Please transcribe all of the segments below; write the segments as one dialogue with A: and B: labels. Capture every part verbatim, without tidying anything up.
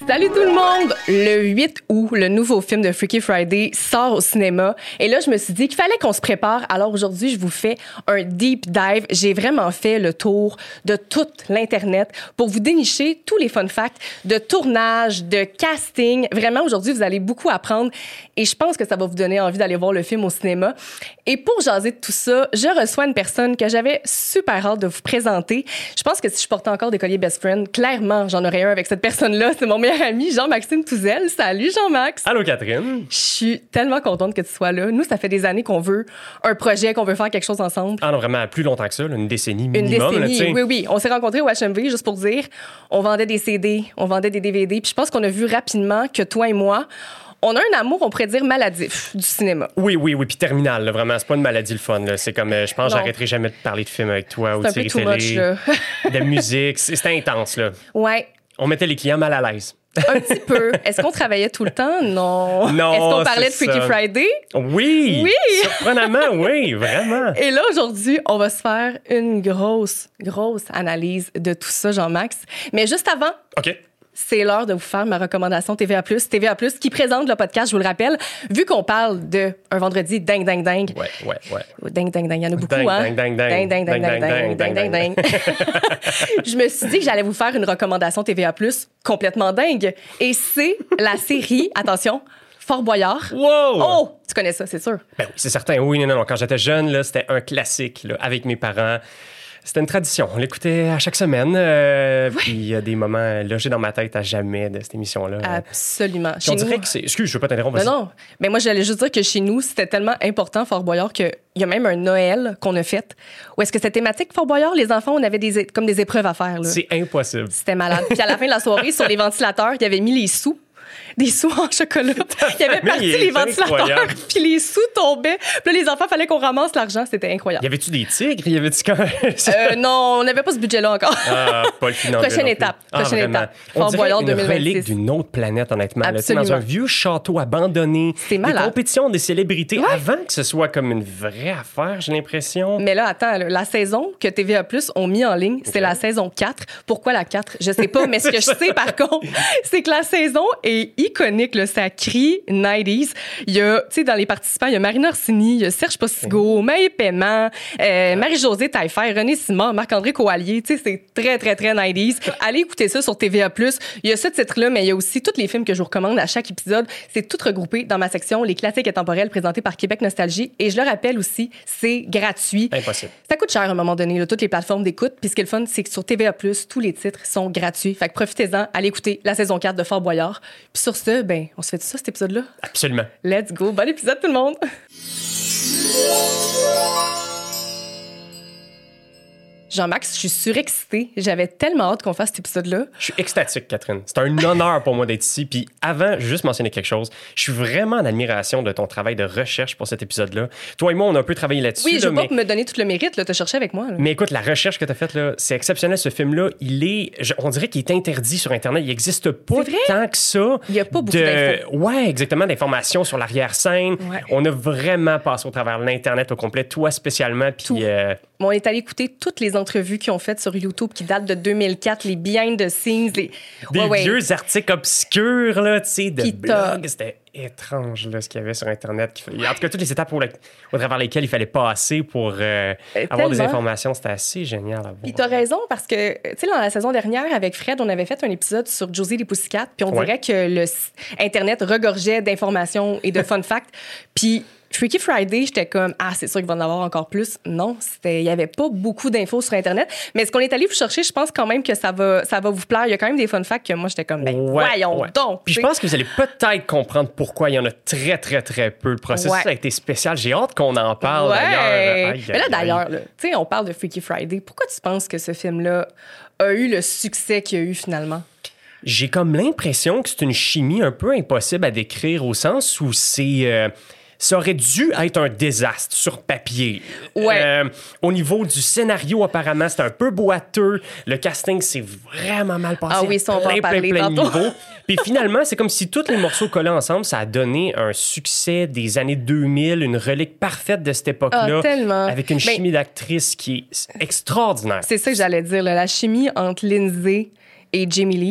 A: Salut tout le monde! Le huit août, le nouveau film de Freaky Friday sort au cinéma. Et là, je me suis dit qu'il fallait qu'on se prépare. Alors aujourd'hui, je vous fais un deep dive. J'ai vraiment fait le tour de toute l'Internet pour vous dénicher tous les fun facts de tournage, de casting. Vraiment, aujourd'hui, vous allez beaucoup apprendre. Et je pense que ça va vous donner envie d'aller voir le film au cinéma. Et pour jaser de tout ça, je reçois une personne que j'avais super hâte de vous présenter. Je pense que si je portais encore des colliers best friend, clairement, j'en aurais un avec cette personne-là. C'est mon meilleur ami, Jean-Maxime Touzel. Salut, Jean-Max.
B: Allô, Catherine.
A: Je suis tellement contente que tu sois là. Nous, ça fait des années qu'on veut un projet, qu'on veut faire quelque chose ensemble.
B: Ah non, vraiment, plus longtemps que ça, là, une décennie
A: Une
B: minimum.
A: décennie,
B: là,
A: oui, oui. On s'est rencontrés au H M V, juste pour dire. On vendait des C D, on vendait des D V D. Puis je pense qu'on a vu rapidement que toi et moi, on a un amour, on pourrait dire, maladif du cinéma.
B: Oui, oui, oui. Puis terminal, là, vraiment. C'est pas une maladie le fun. Là. C'est comme, euh, je pense, que j'arrêterai jamais de parler de films avec toi ou de séries télé,
A: much, là.
B: de musique. C'était intense, là.
A: Ouais.
B: On mettait les clients mal à l'aise.
A: Un petit peu. Est-ce qu'on travaillait tout le temps? Non.
B: Non,
A: Est-ce qu'on parlait de
B: c'est
A: Freaky
B: ça.
A: Friday?
B: Oui!
A: Oui!
B: Surprenamment, oui, vraiment.
A: Et là, aujourd'hui, on va se faire une grosse, grosse analyse de tout ça, Jean-Max. Mais juste avant,
B: OK.
A: c'est l'heure de vous faire ma recommandation T V A plus. T V A plus qui présente le podcast, je vous le rappelle. Vu qu'on parle de un vendredi dingue, dingue, dingue.
B: Ouais, ouais, ouais.
A: Dingue, dingue, dingue. Il y en a beaucoup,
B: Dingue,
A: hein?
B: dingue, dingue, dingue.
A: Dingue, dingue, dingue, dingue, dingue, dingue, dingue. Je me suis dit que j'allais vous faire une recommandation T V A plus complètement dingue. Et c'est la série, attention, Fort Boyard.
B: Wow!
A: Oh! Tu connais ça, c'est sûr.
B: Ben oui, c'est certain. Oui, non, non, non. Quand j'étais jeune, là, c'était un classique, là, avec mes parents. C'était une tradition. On l'écoutait à chaque semaine. Euh, Puis il y a des moments logés dans ma tête à jamais de cette émission-là.
A: Absolument.
B: Puis on dirait que c'est... Excuse, je veux pas t'interrompre.
A: Non,
B: vas-y.
A: non. Mais moi, j'allais juste dire que chez nous, c'était tellement important, Fort Boyard, qu'il y a même un Noël qu'on a fait. Où est-ce que c'était thématique, Fort Boyard? Les enfants, on avait des, comme des épreuves à faire. Là.
B: C'est impossible.
A: C'était malade. Puis à la fin de la soirée, sur les ventilateurs, il y avait mis les sous. Des sous en chocolat. Il y avait parti les ventilateurs,
B: incroyable.
A: puis les sous tombaient. Puis là, les enfants, il fallait qu'on ramasse l'argent. C'était incroyable.
B: Y avait-tu des tigres? Y avait-tu quand
A: Euh, non, on n'avait pas ce budget-là encore.
B: Ah, pas le financier.
A: Prochaine étape. Prochaine étape.
B: On
A: Fort
B: dirait
A: Boyard
B: une
A: deux mille vingt-six.
B: relique d'une autre planète, honnêtement. Là, tu sais, dans
A: Absolument.
B: un vieux château abandonné.
A: C'est malade.
B: Des compétitions des célébrités.
A: Ouais.
B: Avant que ce soit comme une vraie affaire, j'ai l'impression.
A: Mais là, attends, là, la saison que T V A plus ont mis en ligne, c'est la saison quatre. Pourquoi la quatre? Je sais pas, mais ce que je sais, par contre, c'est que la saison est iconique, là. Ça crie nineties. Il y a, tu sais, dans les participants, il y a Marina Orsini, il y a Serge Postigo, Maë Paiement, euh, Marie-Josée Taillefer, René Simard, Marc-André Coallier. Tu sais, c'est très, très, très nineties. Allez écouter ça sur T V A plus. Il y a ce titre-là, mais il y a aussi tous les films que je vous recommande à chaque épisode. C'est tout regroupé dans ma section Les classiques intemporels présentés par Québec Nostalgie. Et je le rappelle aussi, c'est gratuit.
B: Impossible.
A: Ça coûte cher à un moment donné, là, toutes les plateformes d'écoute. Puis ce qui est le fun, c'est que sur T V A plus, tous les titres sont gratuits. Fait que profitez-en, allez écouter la saison quatre de Fort Boyard. Puis sur ce, ben, on se fait ça, cet épisode-là?
B: Absolument.
A: Let's go! Bon épisode, tout le monde! Jean-Max, je suis surexcitée. J'avais tellement hâte qu'on fasse cet épisode-là.
B: Je suis extatique, Catherine. C'est un honneur pour moi d'être ici. Puis avant, je veux juste mentionner quelque chose. Je suis vraiment en admiration de ton travail de recherche pour cet épisode-là. Toi et moi, on a un peu travaillé là-dessus.
A: Oui, je
B: là,
A: veux pas
B: mais...
A: me donner tout le mérite, là, te chercher avec moi. Là.
B: Mais écoute, la recherche que tu as faite, là, c'est exceptionnel. Ce film-là, il est, je- on dirait qu'il est interdit sur Internet. Il n'existe pas
A: C'est vrai?
B: tant que ça.
A: Il y a pas beaucoup
B: de...
A: d'infos.
B: Ouais, exactement, d'informations sur l'arrière-scène.
A: Ouais.
B: On a vraiment passé au travers de l'Internet au complet, toi spécialement.
A: Tout.
B: Puis, euh,
A: Bon, on est allé écouter toutes les entrevues qu'ils ont faites sur YouTube qui datent de deux mille quatre, les behind the scenes, les...
B: des
A: Ouais, ouais.
B: vieux articles obscurs, là, tu sais, de
A: Qui t'a-
B: blogs. C'était étrange, là, ce qu'il y avait sur Internet. Qu'il fa- En tout cas, toutes les étapes pour le- au travers lesquelles il fallait passer pour euh,
A: Euh,
B: avoir des
A: tellement.
B: informations. C'était assez génial à voir.
A: Puis t'as raison, parce que, tu sais, dans la saison dernière, avec Fred, on avait fait un épisode sur Josie les Pussycat, puis on
B: Ouais.
A: dirait que le s- Internet regorgeait d'informations et de fun facts. Puis Freaky Friday, j'étais comme, ah, c'est sûr qu'il va en avoir encore plus. Non, c'était, il y avait pas beaucoup d'infos sur Internet. Mais ce qu'on est allé vous chercher, je pense quand même que ça va, ça va vous plaire. Il y a quand même des fun facts que moi, j'étais comme, ben,
B: Ouais,
A: voyons
B: ouais.
A: donc.
B: Puis je
A: tu sais.
B: pense que vous allez peut-être comprendre pourquoi il y en a très, très, très peu. Le processus
A: Ouais.
B: a été spécial. J'ai hâte qu'on en parle,
A: Ouais.
B: d'ailleurs. Aïe,
A: Mais là,
B: aïe,
A: d'ailleurs,
B: aïe.
A: là, tu sais, on parle de Freaky Friday. Pourquoi tu penses que ce film-là a eu le succès qu'il a eu finalement?
B: J'ai comme l'impression que c'est une chimie un peu impossible à décrire au sens où c'est... euh, ça aurait dû être un désastre sur papier.
A: Ouais.
B: Euh, au niveau du scénario, apparemment, c'est un peu boiteux. Le casting, c'est vraiment mal passé.
A: Ah oui,
B: à
A: ça, on va en
B: plein,
A: parler
B: plein, plein de
A: tantôt.
B: niveaux. Puis finalement, c'est comme si tous les morceaux collés ensemble, ça a donné un succès des années deux mille, une relique parfaite de cette époque-là.
A: Ah, tellement.
B: Avec une
A: Ben,
B: chimie d'actrice qui est extraordinaire.
A: C'est ça que j'allais dire, là, la chimie entre Lindsay et Jamie Lee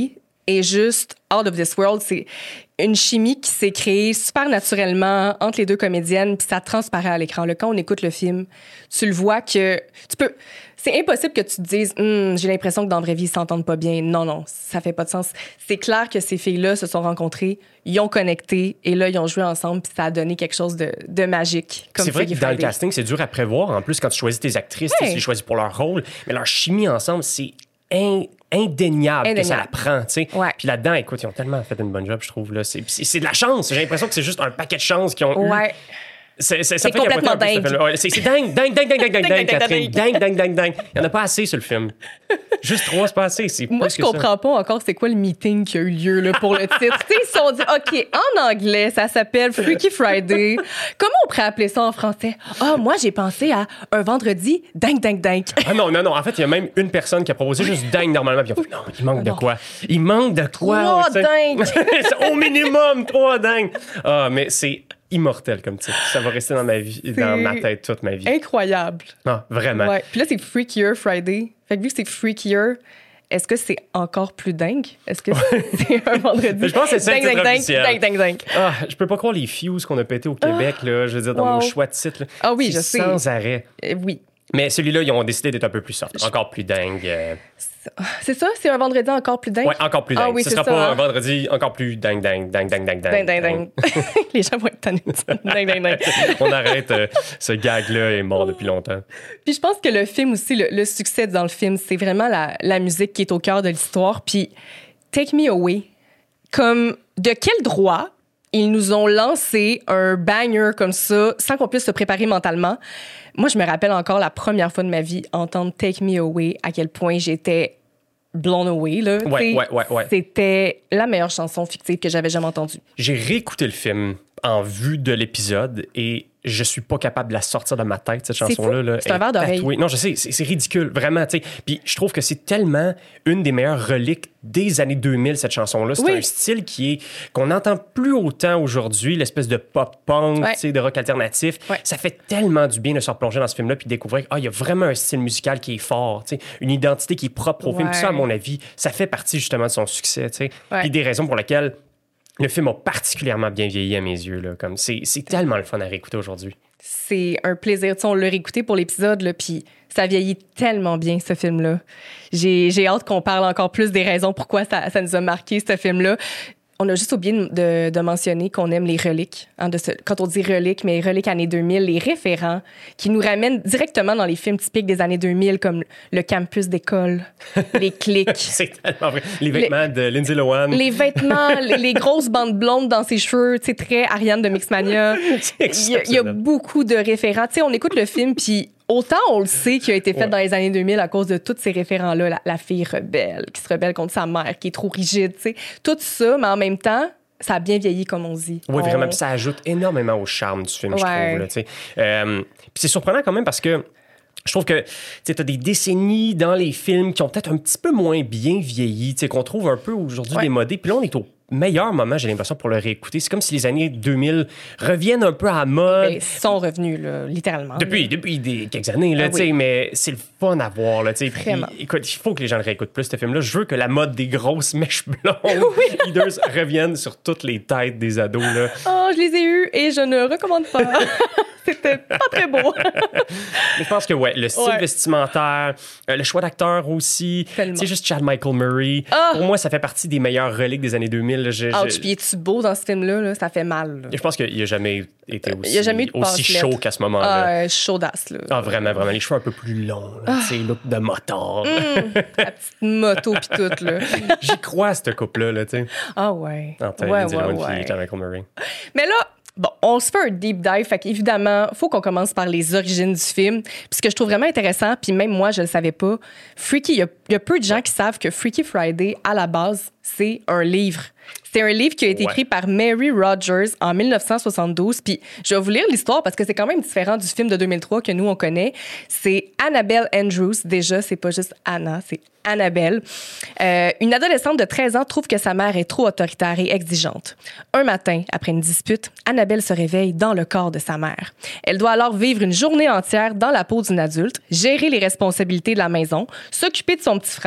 A: est juste out of this world. C'est une chimie qui s'est créée super naturellement entre les deux comédiennes, puis ça transparaît à l'écran. Là, quand on écoute le film, tu le vois que tu peux... C'est impossible que tu te dises hm, « j'ai l'impression que dans la vraie vie, ils s'entendent pas bien ». Non, non, ça fait pas de sens. C'est clair que ces filles-là se sont rencontrées, ils ont connecté, et là, ils ont joué ensemble, puis ça a donné quelque chose de, de magique. Comme
B: c'est vrai que
A: Freaky
B: dans
A: Friday.
B: le casting, c'est dur à prévoir. En plus, quand tu choisis tes actrices,
A: Ouais.
B: tu les choisis pour leur rôle, mais leur chimie ensemble, c'est... In, indéniable,
A: Indéniable
B: que ça la prend, tu sais.
A: Ouais.
B: Puis là-dedans, écoute, ils ont tellement fait une bonne job, je trouve. Là. C'est, c'est, c'est de la chance. J'ai l'impression que c'est juste un paquet de chance qu'ils ont eu.
A: Ouais.
B: C'est, c'est, ça
A: C'est
B: fait
A: complètement
B: capoter un peu, ce
A: dingue.
B: film-là. Ouais, c'est, c'est dingue, dingue, dingue, dingue, dingue, dingue, dingue,
A: Dingue,
B: Catherine.
A: dingue,
B: Dingue, dingue, dingue, dingue. Il n'y en a pas assez sur le film. Juste trois, c'est pas assez. C'est
A: Moi,
B: plus
A: je
B: que ça.
A: comprends pas encore c'est quoi le meeting qui a eu lieu là, pour le titre. Tu sais, ils se sont dit, OK, en anglais, ça s'appelle Freaky Friday. Comment on pourrait appeler ça en français? Ah, moi, j'ai pensé à un vendredi dingue, dingue, dingue.
B: Ah non, non, non. En fait, il y a même une personne qui a proposé juste dingue normalement. Puis ils ont fait, non, il manque de
A: Non.
B: quoi? Il manque de quoi?
A: Trois
B: tu sais?
A: dingues.
B: C'est au minimum, trois dingues. Ah, mais c'est immortel comme titre. Ça va rester dans ma vie, dans ma tête toute ma vie.
A: Incroyable.
B: Ah, vraiment.
A: Ouais. Puis là, c'est Freakier Friday. Fait que vu que c'est Freakier, est-ce que c'est encore plus dingue? Est-ce que c'est un vendredi?
B: Je pense que c'est ça le
A: dingue,
B: titre
A: dingue,
B: officiel.
A: dingue, dingue, dingue.
B: Ah, je peux pas croire les fuse qu'on a pété au Québec, là, je veux dire, dans
A: Wow.
B: nos choix de titres. là.
A: Ah oui,
B: C'est
A: je sais.
B: sans arrêt.
A: Euh, oui.
B: Mais celui-là, ils ont décidé d'être un peu plus soft, encore plus dingue. euh.
A: C'est ça? C'est un vendredi encore plus dingue?
B: Ouais, encore plus dingue.
A: Ah oui,
B: Ce
A: c'est
B: sera
A: ça,
B: pas
A: hein?
B: un vendredi encore plus dingue, dingue, dingue, dingue, dingue,
A: Dingue, dingue, dingue. Les gens vont être tannés de ça. Dingue, dingue, dingue.
B: On arrête, euh, ce gag-là est mort depuis longtemps.
A: Puis je pense que le film aussi, le, le succès dans le film, c'est vraiment la, la musique qui est au cœur de l'histoire. Puis Take Me Away, comme de quel droit ils nous ont lancé un banger comme ça sans qu'on puisse se préparer mentalement. Moi, je me rappelle encore la première fois de ma vie entendre Take Me Away, à quel point j'étais blown away. Là,
B: Ouais,
A: T'sais,
B: ouais, ouais, ouais.
A: C'était la meilleure chanson fictive que j'avais jamais entendue.
B: J'ai réécouté le film en vue de l'épisode et je suis pas capable de la sortir de ma tête, cette
A: C'est
B: chanson-là.
A: fou.
B: Là.
A: C'est un
B: Elle
A: verre
B: est
A: d'oreille.
B: tatouée. Non, je sais, c'est, c'est ridicule, vraiment. T'sais. Puis je trouve que c'est tellement une des meilleures reliques des années deux mille, cette chanson-là. C'est
A: Oui.
B: un style qui est qu'on n'entend plus autant aujourd'hui, l'espèce de pop-punk,
A: Ouais.
B: t'sais, de rock alternatif.
A: Ouais.
B: Ça fait tellement du bien de se replonger dans ce film-là puis découvrir ah, il y a vraiment un style musical qui est fort, t'sais, une identité qui est propre au film.
A: Ouais.
B: Puis ça, à mon avis, ça fait partie justement de son succès. T'sais.
A: Ouais.
B: Puis des raisons pour lesquelles le film a particulièrement bien vieilli à mes yeux. Là. Comme c'est, c'est tellement le fun à réécouter aujourd'hui.
A: C'est un plaisir. Tu sais, on l'a réécouté pour l'épisode, là, puis ça vieillit tellement bien, ce film-là. J'ai, j'ai hâte qu'on parle encore plus des raisons pourquoi ça, ça nous a marqué, ce film-là. On a juste oublié de, de mentionner qu'on aime les reliques. Hein, de ce, quand on dit reliques, mais reliques années deux mille, les référents qui nous ramènent directement dans les films typiques des années deux mille, comme le campus d'école, les clics.
B: C'est tellement vrai. Les vêtements de Lindsay Lohan.
A: Les vêtements, les, les grosses bandes blondes dans ses cheveux, tu sais, très Ariane de Mixmania.
B: C'est
A: Il y, a, il y a
B: exceptionnel.
A: beaucoup de référents. Tu sais, on écoute le film, puis autant on le sait qu'il a été fait
B: Ouais.
A: dans les années deux mille à cause de tous ces référents-là. La, la fille rebelle, qui se rebelle contre sa mère, qui est trop rigide, tu sais. Tout ça, mais en même temps, ça a bien vieilli, comme on dit.
B: Oui,
A: On-
B: vraiment. Puis ça ajoute énormément au charme du film, je
A: Ouais.
B: trouve. Là, tu sais. euh, puis c'est surprenant quand même parce que je trouve que tu as des décennies dans les films qui ont peut-être un petit peu moins bien vieilli, tu sais, qu'on trouve un peu aujourd'hui
A: Ouais.
B: démodés. Puis là, on est au meilleur moment, j'ai l'impression, pour le réécouter. C'est comme si les années deux mille reviennent un peu à la mode.
A: Ben, ils sont revenus, là, littéralement.
B: Depuis, depuis des, quelques années, là,
A: Ah
B: tu sais,
A: oui.
B: mais c'est le fun à voir. Là, tu sais. Puis,
A: Vraiment.
B: écoute, il faut que les gens le réécoutent plus, ce film-là. Je veux que la mode des grosses mèches blondes leaders revienne sur toutes les têtes des ados. Là.
A: Oh, je les ai eus et je ne recommande pas. C'était pas très beau.
B: Mais je pense que, ouais, le style
A: Ouais.
B: vestimentaire, euh, le choix d'acteur aussi.
A: Tellement.
B: Tu sais, juste Chad Michael Murray.
A: Ah!
B: Pour moi, ça fait partie des meilleures reliques des années deux mille. là. Je,
A: Ouch,
B: je-
A: puis es-tu beau dans ce film-là? Là? Ça fait mal. là.
B: je pense qu'il n'a jamais été aussi,
A: Il y a jamais eu de
B: aussi
A: passelette.
B: chaud qu'à ce moment-là.
A: Ah, euh, chaudasse, là.
B: Ah, vraiment, vraiment. Les cheveux un peu plus longs. là,
A: Ah.
B: Tu sais, look de moteur.
A: La petite moto pis tout, là.
B: J'y crois à cette couple-là, là, tu sais.
A: Ah ouais.
B: Entre
A: ouais,
B: Lindsay
A: ouais,
B: Lohan
A: ouais.
B: et Chad Michael Murray.
A: Mais là, bon, on se fait un deep dive. Fait qu'évidemment, faut qu'on commence par les origines du film. Puis ce que je trouve vraiment intéressant, puis même moi, je le savais pas, Freaky, il y, a- il y a peu de gens qui savent que Freaky Friday, à la base, c'est un livre. C'est un livre qui a été
B: Ouais.
A: écrit par Mary Rogers en dix-neuf cent soixante-douze. Puis je vais vous lire l'histoire parce que c'est quand même différent du film de deux mille trois que nous, on connaît. C'est Annabelle Andrews. Déjà, c'est pas juste Anna, c'est Annabelle. Euh, une adolescente de treize ans trouve que sa mère est trop autoritaire et exigeante. Un matin, après une dispute, Annabelle se réveille dans le corps de sa mère. Elle doit alors vivre une journée entière dans la peau d'une adulte, gérer les responsabilités de la maison, s'occuper de son petit frère,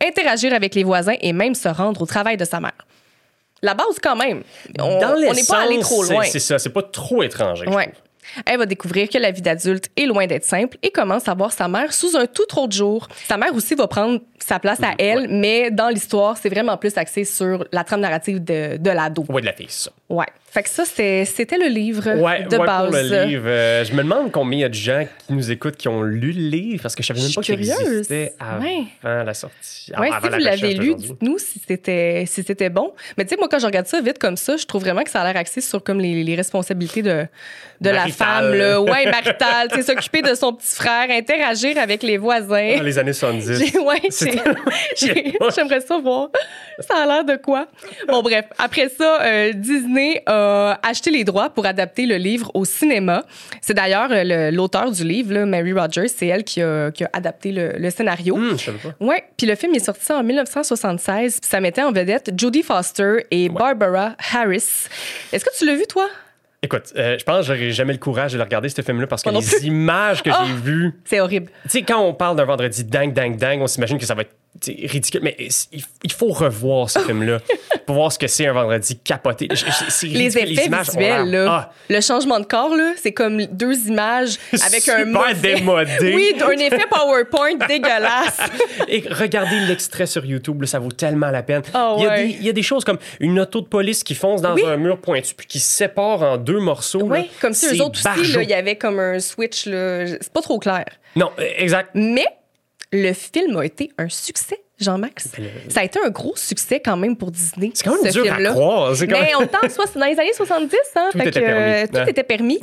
A: interagir avec les voisins et même se rendre au travail de sa mère. La base, quand même. On
B: Dans
A: on n'est pas allé trop loin.
B: C'est, c'est ça, c'est pas trop étranger.
A: Ouais. Elle va découvrir que la vie d'adulte est loin d'être simple et commence à voir sa mère sous un tout autre jour. Sa mère aussi va prendre sa place à elle, ouais. mais dans l'histoire, c'est vraiment plus axé sur la trame narrative de, de l'ado.
B: Ouais, de la fille, ça.
A: Ouais. Fait que ça, c'était, c'était le livre
B: ouais,
A: de
B: ouais,
A: base.
B: Pour le livre, euh, je me demande combien il y a de gens qui nous écoutent qui ont lu le livre, parce que je savais même pas qu'il existait avant ouais. la sortie.
A: Oui, si
B: la
A: vous l'avez lu, dites-nous si c'était, si c'était bon. Mais tu sais, moi, quand je regarde ça vite comme ça, je trouve vraiment que ça a l'air axé sur comme les, les responsabilités de, de la femme. Là. Ouais, maritale. Tu sais, s'occuper de son petit frère, interagir avec les voisins.
B: Dans les années soixante-dix.
A: Oui, j'aimerais ça voir. Ça a l'air de quoi? Bon, bref. Après ça, euh, Disney a acheté les droits pour adapter le livre au cinéma. C'est d'ailleurs le, l'auteur du livre, là, Mary Rogers, c'est elle qui a, qui a adapté le, le scénario.
B: Mmh, je savais pas.
A: Oui, puis le film est sorti en dix-neuf cent soixante-seize, puis ça mettait en vedette Jodie Foster et ouais. Barbara Harris. Est-ce que tu l'as vu, toi?
B: Écoute, euh, je pense que j'aurais jamais le courage de le regarder, ce film-là, parce que les plus. images que oh, j'ai vues...
A: C'est horrible.
B: Tu sais, quand on parle d'un vendredi dingue, dingue, dingue, on s'imagine que ça va être ridicule. Mais il faut revoir ce film-là pour voir ce que c'est un vendredi capoté. C'est
A: les effets les images visuels, là. Ah. Le changement de corps, là, c'est comme deux images avec
B: super
A: un mauvais...
B: démodé.
A: Oui, un effet PowerPoint dégueulasse.
B: Et regardez l'extrait sur YouTube, là, ça vaut tellement la peine.
A: Oh,
B: il, y a
A: ouais.
B: des, il y a des choses comme une auto de police qui fonce dans oui. un mur pointu puis qui se sépare en deux morceaux.
A: Oui,
B: là.
A: comme si eux autres aussi, il y avait comme un switch. Là. C'est pas trop clair.
B: Non, exact.
A: Mais le film a été un succès. Jean-Max. Le... Ça a été un gros succès quand même pour Disney.
B: C'est quand même dur
A: film-là.
B: à croire. C'est quand même...
A: Mais on pense dans les années soixante-dix, hein,
B: tout,
A: fait
B: était,
A: que,
B: permis.
A: Euh, tout
B: hein?
A: était permis.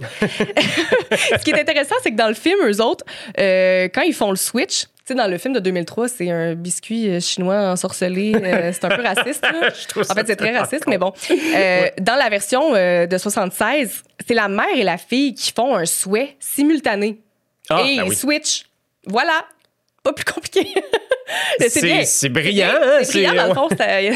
A: Ce qui est intéressant, c'est que dans le film, eux autres, euh, quand ils font le switch, tu sais, dans le film de deux mille trois, c'est un biscuit chinois ensorcelé. Euh, c'est un peu raciste. Là. En fait, c'est très raciste, mais bon. Euh, ouais. Dans la version euh, de soixante-seize, c'est la mère et la fille qui font un souhait simultané.
B: Ah,
A: et
B: ben
A: ils
B: oui.
A: switchent. Voilà. Pas plus compliqué.
B: c'est, c'est, c'est brillant. Hein?
A: C'est brillant, dans le fond. C'était...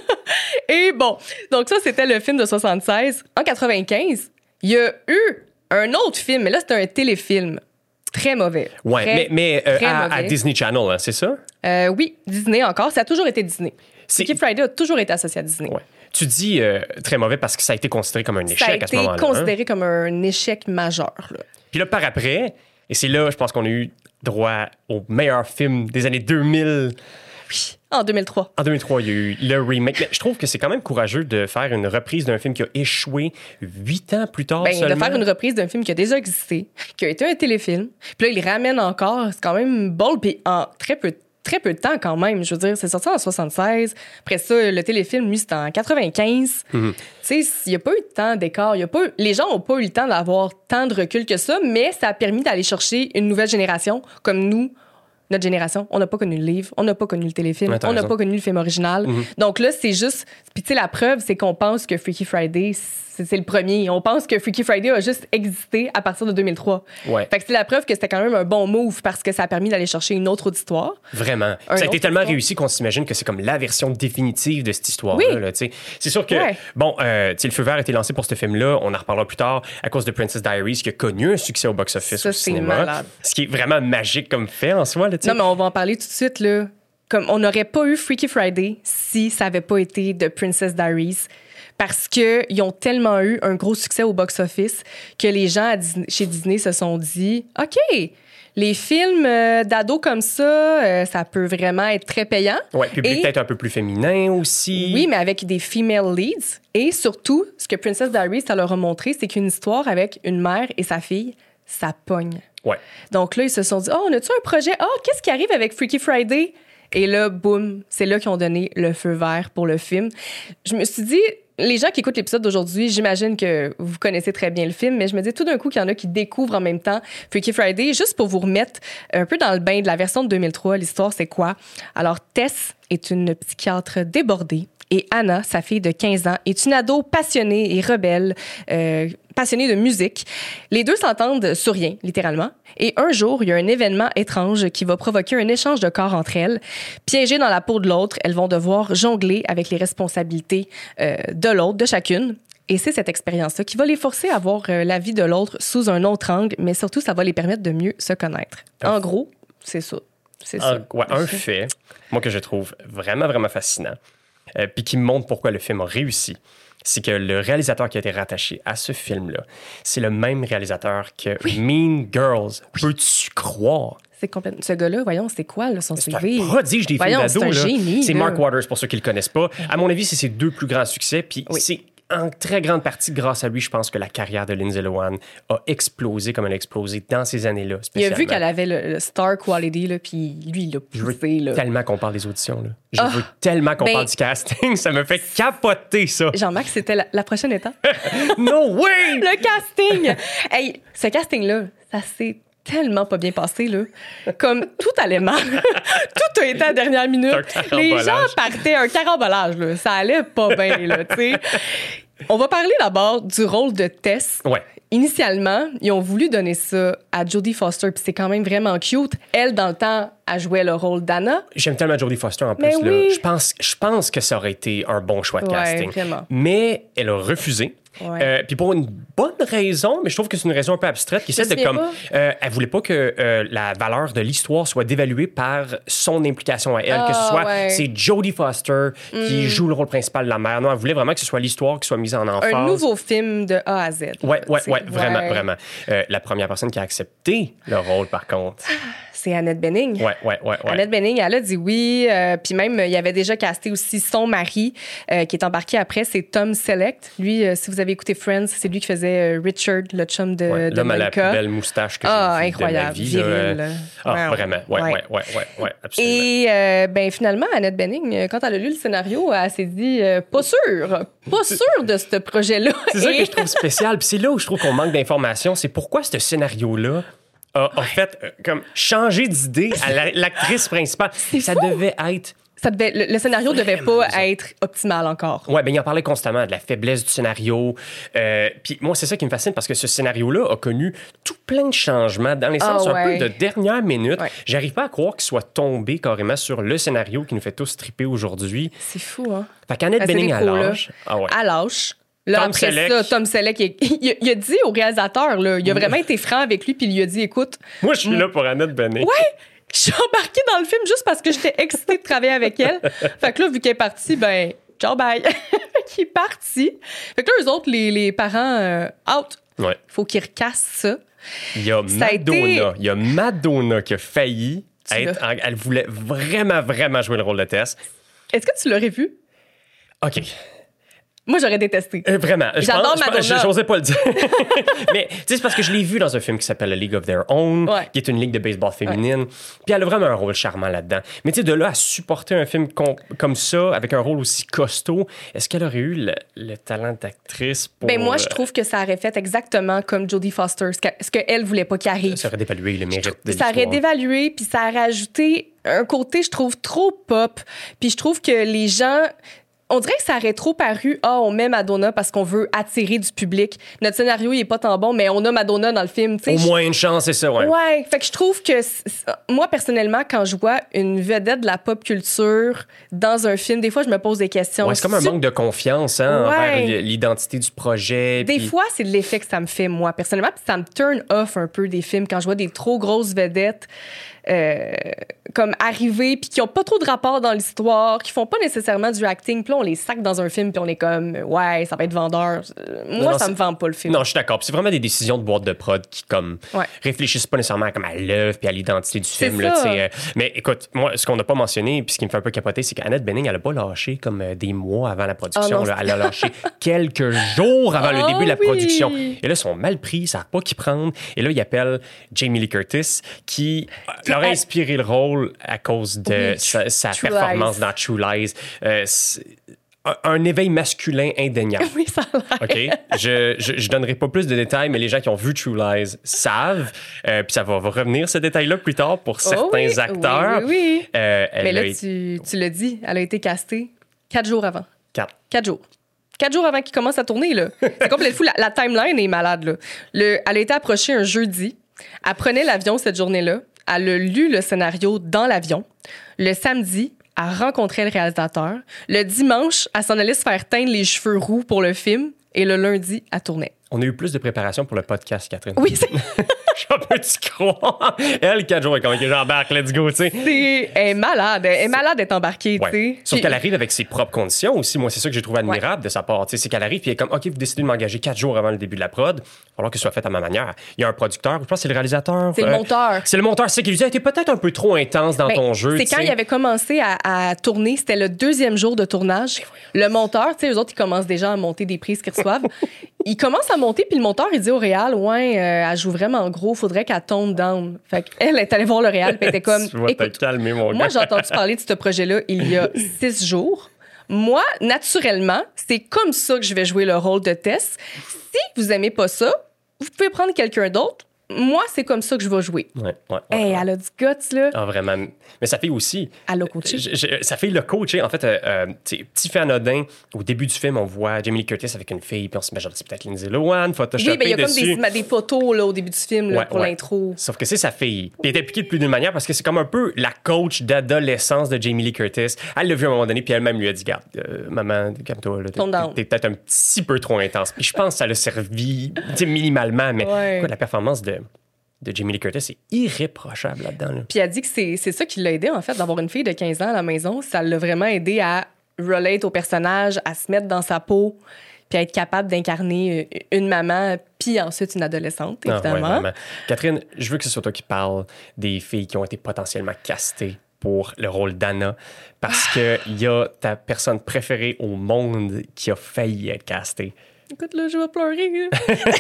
A: Et bon, donc ça, c'était le film de soixante-seize. En quatre-vingt-quinze, il y a eu un autre film, mais là, c'était un téléfilm. Très mauvais.
B: Oui, mais, mais euh, à, à Disney Channel, hein, c'est ça?
A: Euh, oui, Disney encore. Ça a toujours été Disney. Freaky Friday a toujours été associé à Disney.
B: Ouais. Tu dis euh, très mauvais parce que ça a été considéré comme un échec à ce moment-là.
A: Ça a été considéré
B: hein?
A: comme un échec majeur. Là.
B: Puis là, par après, et c'est là, je pense qu'on a eu droit au meilleur film des années deux mille.
A: Oui, en deux mille trois.
B: En deux mille trois, il y a eu le remake. Mais je trouve que c'est quand même courageux de faire une reprise d'un film qui a échoué huit ans plus tard
A: ben,
B: seulement.
A: De faire une reprise d'un film qui a déjà existé, qui a été un téléfilm. Puis là, il ramène encore. C'est quand même bold, puis en très peu de Très peu de temps quand même. Je veux dire, c'est sorti en soixante-seize. Après ça, le téléfilm, lui, c'était en quatre-vingt-quinze. Mm-hmm. Tu sais, il n'y a pas eu de temps d'écart. Y a pas eu... Les gens n'ont pas eu le temps d'avoir tant de recul que ça, mais ça a permis d'aller chercher une nouvelle génération comme nous. Notre génération, on n'a pas connu le livre, on n'a pas connu le téléfilm, ouais, on n'a pas connu le film original. Mm-hmm. Donc là, c'est juste... Puis tu sais, la preuve, c'est qu'on pense que Freaky Friday, c'est, c'est le premier. On pense que Freaky Friday a juste existé à partir de deux mille trois.
B: Ouais.
A: Fait que c'est la preuve que c'était quand même un bon move parce que ça a permis d'aller chercher une autre auditoire.
B: Vraiment. Un ça a été tellement histoire. réussi qu'on s'imagine que c'est comme la version définitive de cette histoire-là.
A: Oui.
B: Là, c'est sûr que,
A: ouais.
B: bon, euh, le feu vert a été lancé pour ce film-là. On en reparlera plus tard à cause de Princess Diaries qui a connu un succès au box-office
A: ça,
B: au
A: c'est
B: cinéma.
A: Malade.
B: Ce qui est vraiment magique comme fait en soi. Là,
A: non, mais on va en parler tout de suite. Là. Comme on n'aurait pas eu Freaky Friday si ça n'avait pas été de Princess Diaries. Parce qu'ils ont tellement eu un gros succès au box-office que les gens à Disney, chez Disney se sont dit « OK, les films euh, d'ados comme ça, euh, ça peut vraiment être très payant. »
B: Oui, public Et, peut-être un peu plus féminin aussi.
A: Oui, mais avec des female leads. Et surtout, ce que Princess Diaries, ça leur a montré, c'est qu'une histoire avec une mère et sa fille, ça pogne.
B: Ouais.
A: Donc là, ils se sont dit « Oh, on a-tu un projet? Oh, qu'est-ce qui arrive avec Freaky Friday? » Et là, boum, c'est là qu'ils ont donné le feu vert pour le film. Je me suis dit... Les gens qui écoutent l'épisode d'aujourd'hui, j'imagine que vous connaissez très bien le film, mais je me dis tout d'un coup qu'il y en a qui découvrent en même temps Freaky Friday. Juste pour vous remettre un peu dans le bain de la version de deux mille trois, l'histoire, c'est quoi? Alors, Tess est une psychiatre débordée et Anna, sa fille de quinze ans, est une ado passionnée et rebelle, euh, passionnée de musique. Les deux s'entendent sur rien, littéralement. Et un jour, il y a un événement étrange qui va provoquer un échange de corps entre elles. Piégées dans la peau de l'autre, elles vont devoir jongler avec les responsabilités euh, de l'autre, de chacune. Et c'est cette expérience-là qui va les forcer à voir euh, la vie de l'autre sous un autre angle, mais surtout, ça va les permettre de mieux se connaître. En gros, c'est ça. C'est
B: un,
A: ça.
B: ouais, un fait, moi, que je trouve vraiment, vraiment fascinant, euh, puis qui montre pourquoi le film a réussi, c'est que le réalisateur qui a été rattaché à ce film-là, c'est le même réalisateur que oui. Mean Girls. Oui. Peux-tu croire?
A: C'est complètement... Ce gars-là, voyons, c'est quoi, là, son
B: c'est
A: C V?
B: Un prodige des films d'ado.
A: C'est un génie.
B: C'est
A: là.
B: Mark Waters, pour ceux qui ne le connaissent pas. À mon avis, c'est ses deux plus grands succès. Puis oui. c'est en très grande partie grâce à lui, je pense que la carrière de Lindsay Lohan a explosé comme elle a explosé dans ces années-là.
A: Il a vu qu'elle avait le, le star quality, là, puis lui, il l'a poussé.
B: Je veux
A: là.
B: tellement qu'on parle des auditions. Là. Je
A: oh,
B: veux tellement qu'on
A: ben,
B: parle du casting. Ça me fait capoter, ça.
A: Jean-Marc, c'était la, la prochaine étape.
B: No way!
A: Le casting! Hey, ce casting-là, ça s'est tellement pas bien passé, là. Comme tout allait mal. Tout a été à la dernière minute. Les gens partaient un carambolage, là. Ça allait pas bien, là, tu sais. On va parler d'abord du rôle de Tess.
B: Ouais.
A: Initialement, ils ont voulu donner ça à Jodie Foster, puis c'est quand même vraiment cute. Elle, dans le temps, a joué le rôle d'Anna.
B: J'aime tellement Jodie Foster en plus.
A: Mais
B: là.
A: oui.
B: Je pense, je pense que ça aurait été un bon choix de
A: ouais,
B: casting.
A: Vraiment.
B: Mais elle a refusé.
A: Ouais.
B: Euh, puis pour une bonne raison, mais je trouve que c'est une raison un peu abstraite, qui est celle de comme euh, elle voulait pas que euh, la valeur de l'histoire soit dévaluée par son implication à elle,
A: ah,
B: que ce soit
A: ouais.
B: c'est Jodie Foster
A: mm.
B: qui joue le rôle principal de la mère. Non, elle voulait vraiment que ce soit l'histoire qui soit mise en emphase.
A: Un nouveau film de A à Z.
B: Ouais, ouais, ouais,
A: ouais,
B: vraiment, vraiment. Euh, la première personne qui a accepté le rôle, par contre.
A: C'est Annette Bening.
B: Ouais, ouais, ouais, ouais.
A: Annette Bening, elle a dit oui. Euh, puis même, il y avait déjà casté aussi son mari, euh, qui est embarqué après, c'est Tom Selleck. Lui, euh, si vous avez écouté Friends, c'est lui qui faisait euh, Richard, le chum de,
B: ouais,
A: de
B: l'homme
A: Monica.
B: à la plus belle moustache que
A: ah,
B: j'ai vue
A: incroyable,
B: de ma vie.
A: viril.
B: Là. Ah,
A: wow.
B: vraiment. Ouais, ouais, ouais, ouais, ouais, ouais, absolument.
A: Et euh, ben, finalement, Annette Bening, quand elle a lu le scénario, elle s'est dit euh, pas sûre, pas sûre de ce projet-là.
B: C'est ça que je trouve spécial. Puis c'est là où je trouve qu'on manque d'informations. C'est pourquoi ce scénario-là a, a fait euh, comme changer d'idée à la, l'actrice principale. Ça
A: fou.
B: devait être...
A: Ça devait, le, le scénario devait pas être optimal encore.
B: Ouais, ben il en parlait constamment de la faiblesse du scénario. Euh, Puis moi, c'est ça qui me fascine parce que ce scénario-là a connu tout plein de changements dans les sens
A: oh,
B: un
A: ouais.
B: peu de dernière minute.
A: Ouais.
B: J'arrive pas à croire qu'il soit tombé carrément sur le scénario qui nous fait tous triper aujourd'hui.
A: C'est fou, hein?
B: Fait qu'Annette Bening à l'âge.
A: Ah ouais. À l'âge. Là,
B: Tom
A: après
B: Selleck.
A: ça, Tom Selleck, il, il, il a dit au réalisateur, là, il a vraiment été franc avec lui, puis il lui a dit, écoute...
B: Moi, je suis là pour Annette Bening.
A: Ouais! Je suis embarquée dans le film juste parce que j'étais excitée de travailler avec elle. Fait que là, vu qu'elle est partie, ben, ciao, bye. Qui est partie. Fait que là, eux autres, les, les parents, euh, out.
B: Ouais.
A: Faut qu'ils recassent ça.
B: Il y a
A: ça
B: Madonna.
A: A été...
B: Il y a Madonna qui a failli être... En... Elle voulait vraiment, vraiment jouer le rôle de Tess.
A: Est-ce que tu l'aurais vu?
B: OK.
A: Moi, j'aurais détesté.
B: Euh, vraiment.
A: J'adore
B: pense,
A: Madonna.
B: Je, j'osais pas le dire. Mais tu sais, c'est parce que je l'ai vu dans un film qui s'appelle A League of Their Own,
A: ouais.
B: qui est une ligue de baseball féminine. Ouais. Puis elle a vraiment un rôle charmant là-dedans. Mais tu sais, de là à supporter un film com- comme ça, avec un rôle aussi costaud, est-ce qu'elle aurait eu le, le talent d'actrice pour...
A: Ben moi, je trouve que ça aurait fait exactement comme Jodie Foster, ce qu'elle voulait pas qu'il arrive.
B: Ça aurait dévalué le mérite de
A: Ça
B: l'histoire.
A: aurait dévalué, puis ça aurait ajouté un côté, je trouve, trop pop. Puis je trouve que les gens... On dirait que ça aurait trop paru, ah, on met Madonna parce qu'on veut attirer du public. Notre scénario, il est pas tant bon, mais on a Madonna dans le film.
B: Au je... moins une chance, c'est ça, ouais.
A: Ouais, fait que je trouve que, moi, personnellement, quand je vois une vedette de la pop culture dans un film, des fois, je me pose des questions.
B: Ouais, c'est comme un manque de confiance hein,
A: ouais.
B: envers l'identité du projet.
A: Des
B: puis...
A: fois, c'est de l'effet que ça me fait, moi, personnellement, puis ça me turn off un peu des films quand je vois des trop grosses vedettes. Euh, comme arriver puis qui ont pas trop de rapport dans l'histoire, qui font pas nécessairement du acting, puis là on les sac dans un film puis on est comme ouais, ça va être vendeur. Moi non, ça me vend pas le film.
B: Non, je suis d'accord. Puis c'est vraiment des décisions de boîte de prod qui comme
A: ouais.
B: réfléchissent pas nécessairement comme à l'œuvre puis à l'identité du
A: c'est
B: film là, euh, mais écoute, moi ce qu'on n'a pas mentionné puis ce qui me fait un peu capoter, c'est qu'Annette Bening elle a pas lâché comme euh, des mois avant la production, oh, là, elle a lâché quelques jours avant oh, le début de la oui. production. Et là ils sont mal pris, ça savent pas qui prendre. Et là ils appellent Jamie Lee Curtis qui leur a inspiré le rôle à cause de oui, sa, sa performance Lies. Dans True Lies. Euh, un, un éveil masculin indéniable.
A: Oui, ça a l'air.
B: OK? Je, je, je donnerai pas plus de détails, mais les gens qui ont vu True Lies savent. Euh, puis ça va, va revenir, ce détail-là, plus tard pour certains
A: oh oui,
B: acteurs.
A: Oui, oui, oui.
B: Euh,
A: mais là, tu, tu l'as dit, elle a été castée quatre jours avant.
B: Quatre.
A: Quatre jours. Quatre jours avant qu'il commence à tourner, là. C'est complètement fou. La, la timeline est malade, là. Le, elle a été approchée un jeudi. Elle prenait l'avion cette journée-là. Elle a lu le scénario dans l'avion. Le samedi, elle rencontrait le réalisateur. Le dimanche, elle s'en allait se faire teindre les cheveux roux pour le film. Et le lundi, elle tournait.
B: On a eu plus de préparation pour le podcast, Catherine.
A: Oui, c'est...
B: J'en peux-tu croire? Elle, quatre jours, quand j'embarque, let's go, tu sais.
A: C'est... Elle est malade. Elle est malade d'être embarquée, tu sais.
B: Ouais. Sauf
A: Puis...
B: qu'elle arrive avec ses propres conditions aussi. Moi, c'est ça que j'ai trouvé admirable ouais. de sa part. Tu sais, c'est qu'elle arrive puis elle est comme, OK, vous décidez de m'engager quatre jours avant le début de la prod. Il va falloir que ce soit fait à ma manière. Il y a un producteur, je pense que c'est le réalisateur.
A: C'est euh, le monteur.
B: C'est le monteur. C'est qui lui dit, hey, t'es peut-être un peu trop intense dans
A: ben,
B: ton jeu.
A: C'est quand
B: sais.
A: il avait commencé à, à tourner. C'était le deuxième jour de tournage. Le monteur, tu sais, eux autres, ils commencent déjà à monter des prises qu'ils reçoivent. Il commence à monter, puis le monteur, il dit au réal, ouais, euh, elle joue vraiment gros, faudrait qu'elle tombe down. Fait qu'elle est allée voir le réal, puis elle était comme, écoute,
B: calmé, mon
A: moi,
B: gars.
A: j'ai entendu parler de ce projet-là il y a six jours. Moi, naturellement, c'est comme ça que je vais jouer le rôle de Tess. Si vous aimez pas ça, vous pouvez prendre quelqu'un d'autre. Moi, c'est comme ça que je vais jouer.
B: Ouais, ouais, ouais,
A: hey,
B: ouais.
A: Elle a du guts, là.
B: Ah, vraiment. Mais sa fille aussi.
A: Elle a coaché.
B: Je, je, sa fille l'a coaché. En fait, euh, euh, petit fait anodin, au début du film, on voit Jamie Lee Curtis avec une fille, puis on se met, genre, c'est peut-être Lindsay Lohan, photoshopé
A: oui, ben, il y a
B: dessus.
A: comme des, des photos là, au début du film là,
B: ouais,
A: pour
B: ouais.
A: l'intro.
B: Sauf que c'est sa fille. Puis elle est impliquée de plus d'une manière parce que c'est comme un peu la coach d'adolescence de Jamie Lee Curtis. Elle l'a vu à un moment donné, puis elle-même lui a dit, garde, euh, maman, calme-toi, là, t'es, t'es, t'es peut-être un petit peu trop intense. Puis je pense que ça l'a servi, minimalement, mais
A: ouais.
B: quoi, la performance de... de Jamie Lee Curtis, c'est irréprochable là-dedans. Là.
A: Puis elle dit que c'est, c'est ça qui l'a aidé, en fait, d'avoir une fille de quinze ans à la maison. Ça l'a vraiment aidé à relate au personnage, à se mettre dans sa peau, puis à être capable d'incarner une maman, puis ensuite une adolescente, évidemment.
B: Ah, ouais, Catherine, je veux que ce soit toi qui parles des filles qui ont été potentiellement castées pour le rôle d'Anna, parce qu'il y a ta personne préférée au monde qui a failli être castée.
A: Écoute, là, je vais pleurer.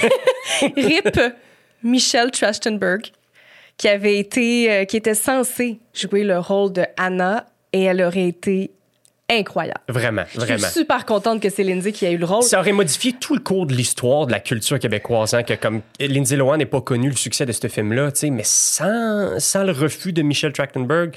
A: Rip Michelle Trachtenberg, qui avait été, euh, qui était censée jouer le rôle de Anna, et elle aurait été incroyable.
B: Vraiment, vraiment.
A: Je suis super contente que c'est Lindsay qui a eu le rôle.
B: Ça aurait modifié tout le cours de l'histoire de la culture québécoise, hein, que comme Lindsay Lohan n'est pas connu le succès de ce film-là, tu sais, mais sans, sans le refus de Michelle Trachtenberg,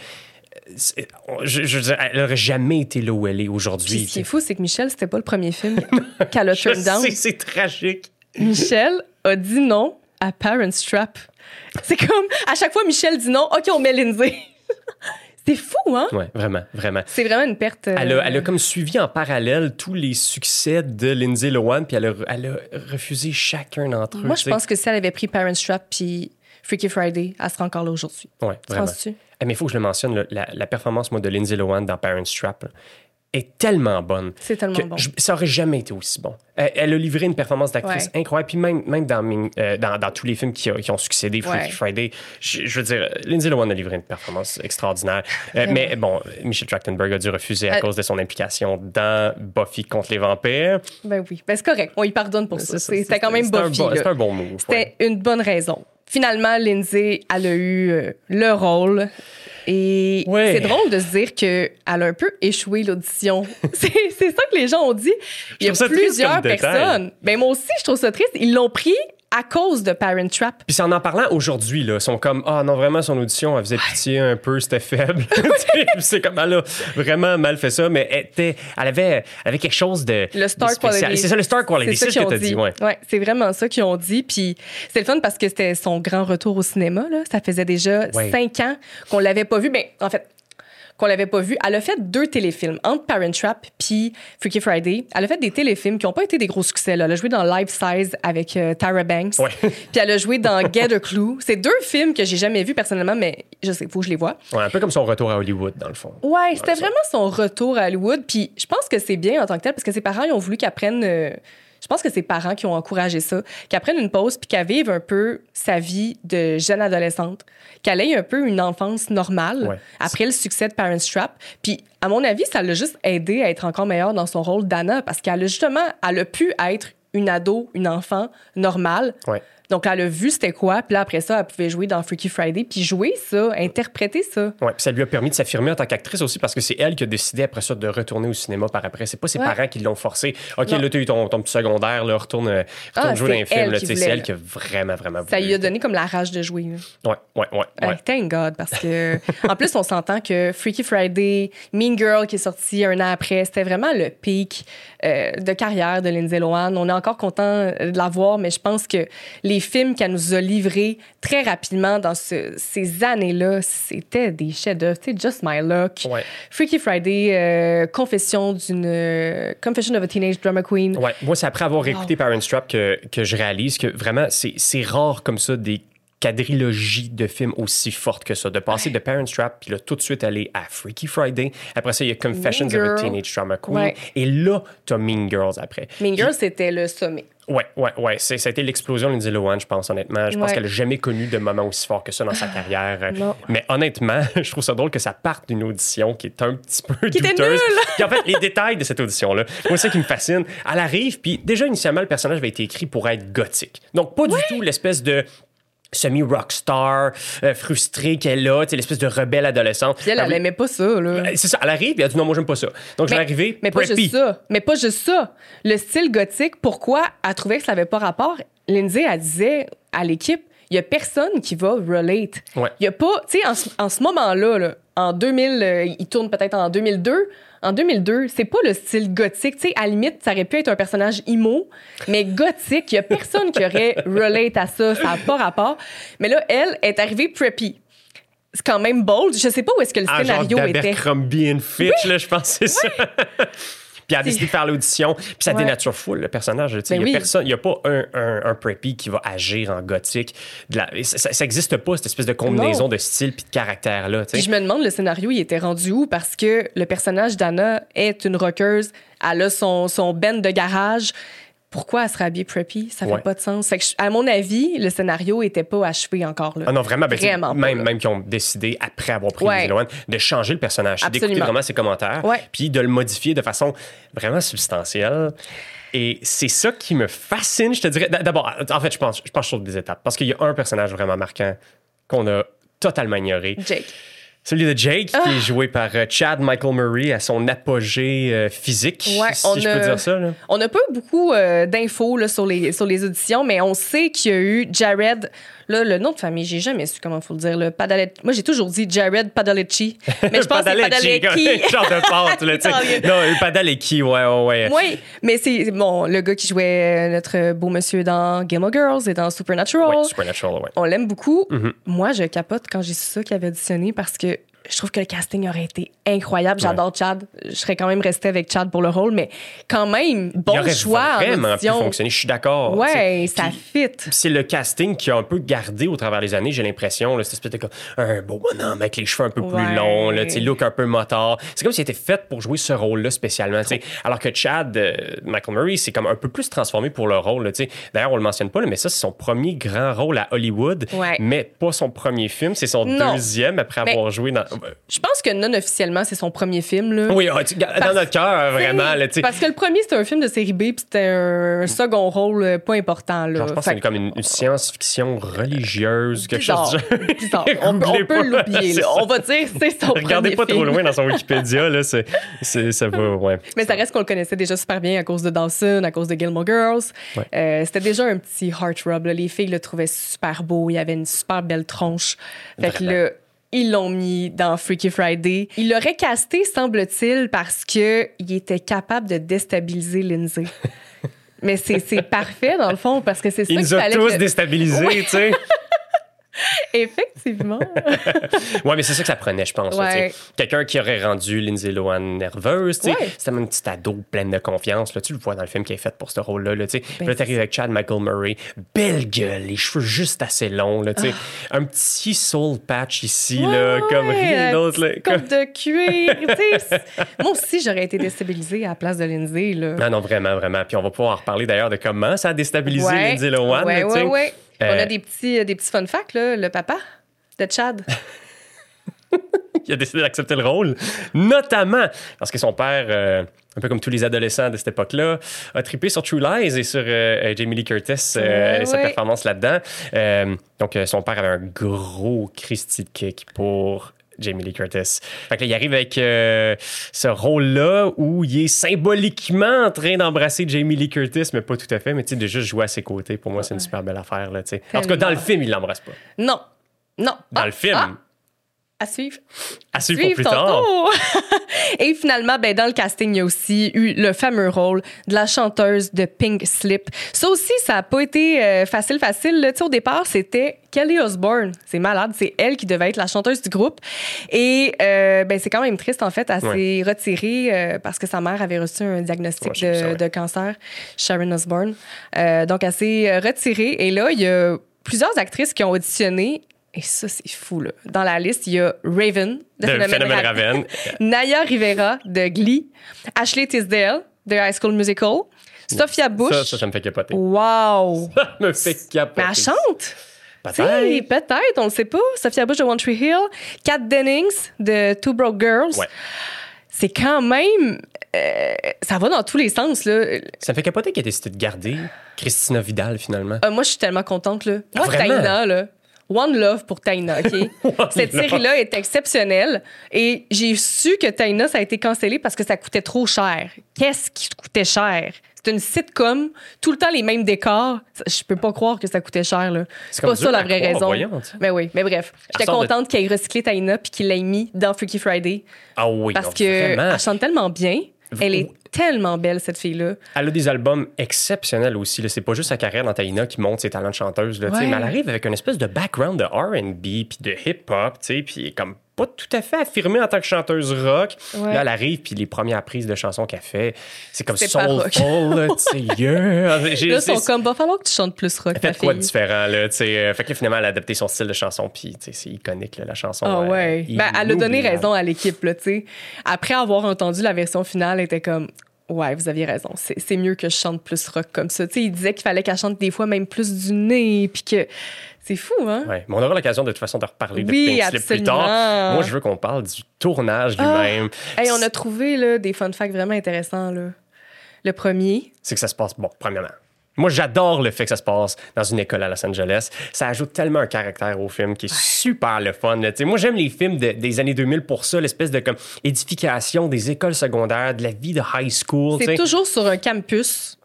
B: je, je veux dire, elle n'aurait jamais été là où elle est aujourd'hui.
A: Puis ce qui est fou, c'est que Michelle, c'était pas le premier film qu'elle a turn down.
B: Je sais, c'est tragique.
A: Michelle a dit non à Parent Trap. C'est comme, à chaque fois, Michelle dit non, OK, on met Lindsay. C'est fou, hein?
B: Oui, vraiment, vraiment.
A: C'est vraiment une perte. Euh...
B: Elle, a, elle a comme suivi en parallèle tous les succès de Lindsay Lohan, puis elle a, elle a refusé chacun d'entre eux.
A: Moi, je pense que si elle avait pris Parent Trap puis Freaky Friday, elle serait encore là aujourd'hui.
B: Oui, vraiment.
A: Penses-tu?
B: Mais il faut que je le mentionne, là, la, la performance moi, de Lindsay Lohan dans Parent Trap là, est tellement bonne.
A: C'est tellement bon.
B: Je, ça aurait jamais été aussi bon. Elle, elle a livré une performance d'actrice ouais. incroyable. Puis même, même dans, euh, dans, dans tous les films qui, a, qui ont succédé, Freaky ouais. Friday, je, je veux dire, Lindsay Lohan a livré une performance extraordinaire. Euh, mais bon, Michelle Trachtenberg a dû refuser à euh, cause de son implication dans Buffy contre les vampires.
A: Ben oui, ben c'est correct. On y pardonne pour ça.
B: C'est,
A: c'était quand même Buffy.
B: Un bon, c'est un bon move.
A: C'était ouais. une bonne raison. Finalement, Lindsay, elle a eu euh, le rôle. Et ouais. c'est drôle de se dire qu'elle a un peu échoué l'audition. c'est, c'est ça que les gens ont dit. Il y a plusieurs personnes. Ben moi aussi, je trouve ça triste. Ils l'ont pris à cause de Parent Trap.
B: Puis c'est en en parlant aujourd'hui, là, ils sont comme « Ah oh, non, vraiment, son audition, elle faisait pitié un peu, c'était faible. » C'est comme, elle a vraiment mal fait ça, mais elle, était, elle, avait, elle avait quelque chose de
A: Le star
B: de spécial.
A: quality.
B: C'est ça, le star quality, c'est, c'est ce que tu as dit. dit ouais.
A: ouais, c'est vraiment ça qu'ils ont dit. Puis c'est le fun parce que c'était son grand retour au cinéma. Là. Ça faisait déjà ouais. cinq ans qu'on l'avait pas vu. Ben, en fait, qu'on l'avait pas vu. Elle a fait deux téléfilms, entre Parent Trap puis Freaky Friday. Elle a fait des téléfilms qui n'ont pas été des gros succès. Là. Elle a joué dans Life Size avec euh, Tyra Banks.
B: Ouais.
A: Puis elle a joué dans Get a Clue. C'est deux films que j'ai jamais vus personnellement, mais je sais, il faut que je les vois.
B: Ouais, un peu comme son retour à Hollywood, dans le fond.
A: Ouais, c'était ouais, vraiment son retour à Hollywood. Puis je pense que c'est bien en tant que tel, parce que ses parents, ils ont voulu qu'elle prenne... Euh, Je pense que c'est ses parents qui ont encouragé ça, qu'elle prenne une pause puis qu'elle vive un peu sa vie de jeune adolescente, qu'elle ait un peu une enfance normale ouais. après le succès de Parent Trap. Puis, à mon avis, ça l'a juste aidé à être encore meilleure dans son rôle d'Anna parce qu'elle a justement, elle a pu être une ado, une enfant normale.
B: Ouais.
A: Donc, elle a vu c'était quoi, puis là, après ça, elle pouvait jouer dans Freaky Friday, puis jouer ça, interpréter ça.
B: Oui, puis ça lui a permis de s'affirmer en tant qu'actrice aussi, parce que c'est elle qui a décidé après ça de retourner au cinéma par après. C'est pas ses ouais. parents qui l'ont forcé. OK, non. là, tu as eu ton, ton petit secondaire, là, retourne, retourne ah, jouer dans un film. Là, c'est elle qui a vraiment, vraiment voulu.
A: Ça lui a donné comme la rage de jouer.
B: Oui, oui, oui.
A: Ouais. Thank God, parce que, en plus, on s'entend que Freaky Friday, Mean Girl, qui est sorti un an après, c'était vraiment le pic euh, de carrière de Lindsay Lohan. On est encore content de la voir, mais je pense que les films qu'elle nous a livrés très rapidement dans ce, ces années-là, c'était des chefs-d'œuvre. Tu sais, Just My Luck,
B: Ouais.
A: Freaky Friday, euh, Confession d'une... euh, Confession of a Teenage Drama Queen.
B: Ouais. Moi, c'est après avoir
A: Wow.
B: écouté Parent Trap que, que je réalise que vraiment, c'est, c'est rare comme ça des quadrilogie de films aussi forte que ça. De passer de Parent Trap, puis là, tout de suite aller à Freaky Friday. Après ça, il y a Confessions
A: Mean
B: of a
A: Girl.
B: Teenage Drama Queen.
A: Ouais.
B: Et là, t'as Mean Girls après.
A: Mean
B: Puis-
A: Girls, c'était le sommet.
B: Ouais, ouais, ouais. C'est, ça a été l'explosion de Lindsay Lohan, je pense, honnêtement. Je pense
A: Ouais.
B: qu'elle n'a jamais connu de moment aussi fort que ça dans sa carrière.
A: Non.
B: Mais honnêtement, je trouve ça drôle que ça parte d'une audition qui est un petit peu
A: Qui était
B: douteuse.
A: nulle!
B: Puis en fait, les détails de cette audition-là, moi, c'est ça qui me fascine. Elle arrive, puis déjà, initialement, le personnage avait été écrit pour être gothique. Donc, pas du tout l'espèce de semi-rockstar, euh, frustrée qu'elle a, tu sais, l'espèce de rebelle adolescente.
A: Puis elle, elle aimait pas ça, là.
B: C'est ça, elle arrive, et elle dit non, moi, j'aime pas ça. Donc, je vais arriver,
A: mais pas
B: preppy.
A: juste ça. Mais pas juste ça. Le style gothique, pourquoi elle trouvait que ça n'avait pas rapport? Lindsay, elle disait à l'équipe, il y a personne qui va relate.
B: Ouais.
A: Il y a pas, tu sais, en, ce- en ce moment-là, là, en deux mille, euh, il tourne peut-être en deux mille deux. En deux mille deux, c'est pas le style gothique. Tu sais, à la limite, ça aurait pu être un personnage emo, mais gothique, il y a personne qui aurait relate à ça. Ça n'a pas rapport. Mais là, elle est arrivée preppy. C'est quand même bold. Je sais pas où est-ce que le
B: Ah,
A: scénario
B: genre
A: était.
B: d'Abercrombie and Fitch, là, je pense que c'est ça. Puis elle a décidé de faire l'audition. Puis ça
A: Ouais.
B: dénature full, le personnage. Tu sais,
A: Ben
B: il n'y a,
A: oui.
B: personne- il y a pas un, un, un preppy qui va agir en gothique. De la- ça n'existe pas, cette espèce de combinaison
A: Non.
B: de style puis de caractère-là. tu sais.
A: Puis je me demande, le scénario, il était rendu où? Parce que le personnage d'Anna est une rockeuse. Elle a son, son band de garage. Pourquoi elle serait habillée preppy? Ça fait
B: Ouais.
A: pas de sens. Fait que je- à mon avis, le scénario était pas achevé encore. Là.
B: Ah non, vraiment, ben, tu sais,
A: Vraiment pas,
B: même,
A: là.
B: même qui ont décidé, après avoir pris
A: Ouais.
B: Lindsay Lohan, de changer le personnage, d'écouter
A: Absolument.
B: vraiment ses commentaires,
A: Ouais.
B: puis de le modifier de façon vraiment substantielle. Et c'est ça qui me fascine, je te dirais. D'abord, en fait, je pense, je pense sur des étapes, parce qu'il y a un personnage vraiment marquant qu'on a totalement ignoré.
A: Jake.
B: Celui de Jake,
A: Ah.
B: qui est joué par euh, Chad Michael Murray à son apogée euh, physique,
A: Ouais,
B: si
A: on
B: je
A: a-
B: peux dire ça. Là.
A: On n'a pas eu beaucoup euh, d'infos là, sur, les, sur les auditions, mais on sait qu'il y a eu Jared. Là, le nom de famille, j'ai jamais su comment il faut le dire. Là, Padalecki. Moi, j'ai toujours dit Jared Padalecki. Mais je pense que c'est
B: Padalecki,
A: Padalecki.
B: genre de pâte, là, tu sais.
A: Italien.
B: Non, le Padalecki, ouais, ouais, ouais.
A: Oui, mais c'est bon, le gars qui jouait euh, notre beau monsieur dans Gilmore Girls et dans Supernatural.
B: Ouais, Supernatural, ouais.
A: On l'aime beaucoup.
B: Mhm.
A: Moi, je capote quand j'ai su ça qu'il avait auditionné parce que je trouve que le casting aurait été incroyable. J'adore Chad. Je serais quand même restée avec Chad pour le rôle, mais quand même,
B: Il
A: bon
B: aurait
A: choix en
B: vraiment pu
A: audition.
B: fonctionner, je suis d'accord.
A: Ouais,
B: tu sais.
A: ça
B: Puis,
A: fit.
B: c'est le casting qui a un peu gardé au travers des années, j'ai l'impression, là, cette espèce de comme un beau bonhomme avec les cheveux un peu plus
A: Ouais.
B: longs, là, tu sais, look un peu motard. C'est comme s'il était fait pour jouer ce rôle-là spécialement. tu sais. Alors que Chad, euh, Michael Murray, c'est comme un peu plus transformé pour le rôle. là, tu sais. D'ailleurs, on le mentionne pas, là, mais ça, c'est son premier grand rôle à Hollywood,
A: Ouais.
B: mais pas son premier film. C'est son
A: Non.
B: deuxième après
A: Mais-
B: avoir joué dans...
A: Je pense que non officiellement, c'est son premier film. Là.
B: Oui, ah, tu- dans
A: Parce-
B: notre cœur, vraiment. Là, tu sais.
A: Parce que le premier, c'était un film de série B, puis c'était un second rôle euh, pas important. Là.
B: Genre, je pense
A: Fait
B: que c'est comme une, une science-fiction religieuse, quelque
A: bizarre,
B: chose du genre.
A: bizarre. On, peut- on
B: Googlez
A: peut
B: pas.
A: l'oublier.
B: C'est
A: là.
B: ça.
A: On va dire c'est son
B: Regardez
A: premier
B: pas trop
A: film.
B: loin dans son Wikipédia, là, c'est, c'est- ça va, ouais.
A: Mais ça reste qu'on le connaissait déjà super bien à cause de Dawson, à cause de Gilmore Girls.
B: Ouais.
A: Euh, c'était déjà un petit heart rub. là. Les filles le trouvaient super beau. Il avait une super belle tronche. Fait que
B: Vraiment.
A: là, ils l'ont mis dans Freaky Friday. Il l'aurait casté, semble-t-il, parce qu'il était capable de déstabiliser Lindsay. Mais c'est, c'est parfait, dans le fond, parce que c'est ça
B: Il
A: qu'il
B: nous a
A: fallait
B: tous
A: que-
B: déstabilisés, tu sais.
A: Effectivement.
B: Ouais, mais c'est ça que ça prenait, je pense. là,
A: Ouais.
B: tu sais. Quelqu'un qui aurait rendu Lindsay Lohan nerveuse, tu sais.
A: Ouais.
B: C'était même une petite ado pleine de confiance. Là. Tu le vois dans le film qui est fait pour ce rôle-là. Là, tu sais. Puis là,
A: Ben,
B: t'arrives avec Chad Michael Murray. Belle gueule, les cheveux juste assez longs. Là, tu sais. Un petit soul patch ici, là,
A: Ouais,
B: comme rien
A: la
B: d'autre. Là,
A: petite
B: comme-
A: coupe de cuir. tu sais. C'est- Moi aussi, j'aurais été déstabilisée à la place de Lindsay. Là.
B: Non, non, vraiment, vraiment. Puis on va pouvoir en reparler d'ailleurs de comment ça a déstabilisé
A: Ouais.
B: Lindsay Lohan.
A: Ouais,
B: là, tu sais.
A: ouais, ouais. On
B: Euh,
A: a des petits, des petits fun facts, là. Le papa de Chad.
B: qui a décidé d'accepter le rôle, notamment parce que son père, euh, un peu comme tous les adolescents de cette époque-là, a trippé sur True Lies et sur euh, Jamie Lee Curtis euh,
A: Ouais,
B: et sa
A: ouais.
B: performance là-dedans. Euh, donc, euh, son père avait un gros Christy de kick pour Jamie Lee Curtis. Fait que là, il arrive avec euh, ce rôle-là où il est symboliquement en train d'embrasser Jamie Lee Curtis, mais pas tout à fait, mais tu sais, de juste jouer à ses côtés, pour moi, c'est une super belle affaire, là, tu sais. En tout cas, dans le film, il l'embrasse pas.
A: Non. Non.
B: Dans
A: Ah,
B: le film...
A: ah. À suivre.
B: À suivre, suivre pour plus tard.
A: Et finalement, ben, dans le casting, il y a aussi eu le fameux rôle de la chanteuse de Pink Slip. Ça aussi, ça n'a pas été euh, facile, facile. Là. Au départ, c'était Kelly Osbourne. C'est malade. C'est elle qui devait être la chanteuse du groupe. Et euh, ben, c'est quand même triste, en fait. Elle ouais. s'est retirée euh, parce que sa mère avait reçu un diagnostic ouais, de, ça, ouais. de cancer, Sharon Osbourne. Euh, donc, elle s'est retirée. Et là, il y a plusieurs actrices qui ont auditionné. Et ça, c'est fou, là. Dans la liste, il y a Raven, de, de Phénomène, Phénomène Raven. Naya Rivera, de Glee. Ashley Tisdale, de High School Musical. Sophia Bush.
B: Ça, ça, ça me fait capoter.
A: Wow!
B: Ça me fait capoter.
A: Mais elle chante!
B: Peut-être.
A: Peut-être, on ne sait pas. Sophia Bush de One Tree Hill. Kat Dennings, de Two Broke Girls.
B: Ouais.
A: C'est quand même... Euh, ça va dans tous les sens, là.
B: Ça me fait capoter qu'elle ait décidé de garder Christina Vidal, finalement.
A: Euh, moi, je suis tellement contente, là.
B: Ah,
A: moi,
B: vraiment?
A: Taina, là... One love pour Taina, OK? Cette série-là est exceptionnelle. Et j'ai su que Taina, ça a été cancellé parce que ça coûtait trop cher. Qu'est-ce qui coûtait cher? C'est une sitcom, tout le temps les mêmes décors. Je peux pas croire que ça coûtait cher, là. C'est, c'est pas ça la vraie croire, raison.
B: Voyons,
A: mais oui, mais bref. J'étais contente de... qu'il ait recyclé Taina puis qu'il l'ait mis dans Freaky Friday.
B: Ah oui,
A: parce
B: non,
A: que
B: vraiment.
A: Elle chante tellement bien. Elle est tellement belle, cette fille-là.
B: Elle a des albums exceptionnels aussi. Là. C'est pas juste sa carrière dans Taina qui montre ses talents de chanteuse. Là, ouais. Mais elle arrive avec une espèce de background de R and B puis de hip-hop, puis comme pas tout à fait affirmée en tant que chanteuse rock. Ouais. Là, elle arrive, puis les premières prises de chansons qu'elle fait, c'est comme soulful, tu sais. Yeah.
A: Là, ils sont comme, va falloir que tu chantes plus rock,
B: elle fait quoi de différent, là, tu sais. Fait que finalement, elle a adapté son style de chanson, puis c'est iconique, là, la chanson.
A: Ah ouais.
B: Euh,
A: ben, elle a donné raison à l'équipe, là, tu sais. Après avoir entendu la version finale, elle était comme... Ouais, vous aviez raison. C'est, c'est mieux que je chante plus rock comme ça. Tu sais, il disait qu'il fallait qu'elle chante des fois même plus du nez, puis que... C'est fou, hein?
B: Oui, mais on aura l'occasion de toute façon de reparler
A: oui,
B: de Pink Slip plus tard. Moi, je veux qu'on parle du tournage lui-même.
A: Ah! Hey, on a trouvé là, des fun facts vraiment intéressants. Là. Le premier...
B: C'est que ça se passe... Bon, premièrement, moi, j'adore le fait que ça se passe dans une école à Los Angeles. Ça ajoute tellement un caractère au film qui est super le fun. Là. Moi, j'aime les films de, des années deux mille pour ça, l'espèce de comme, édification des écoles secondaires, de la vie de high school.
A: C'est
B: t'sais.
A: Toujours sur un campus.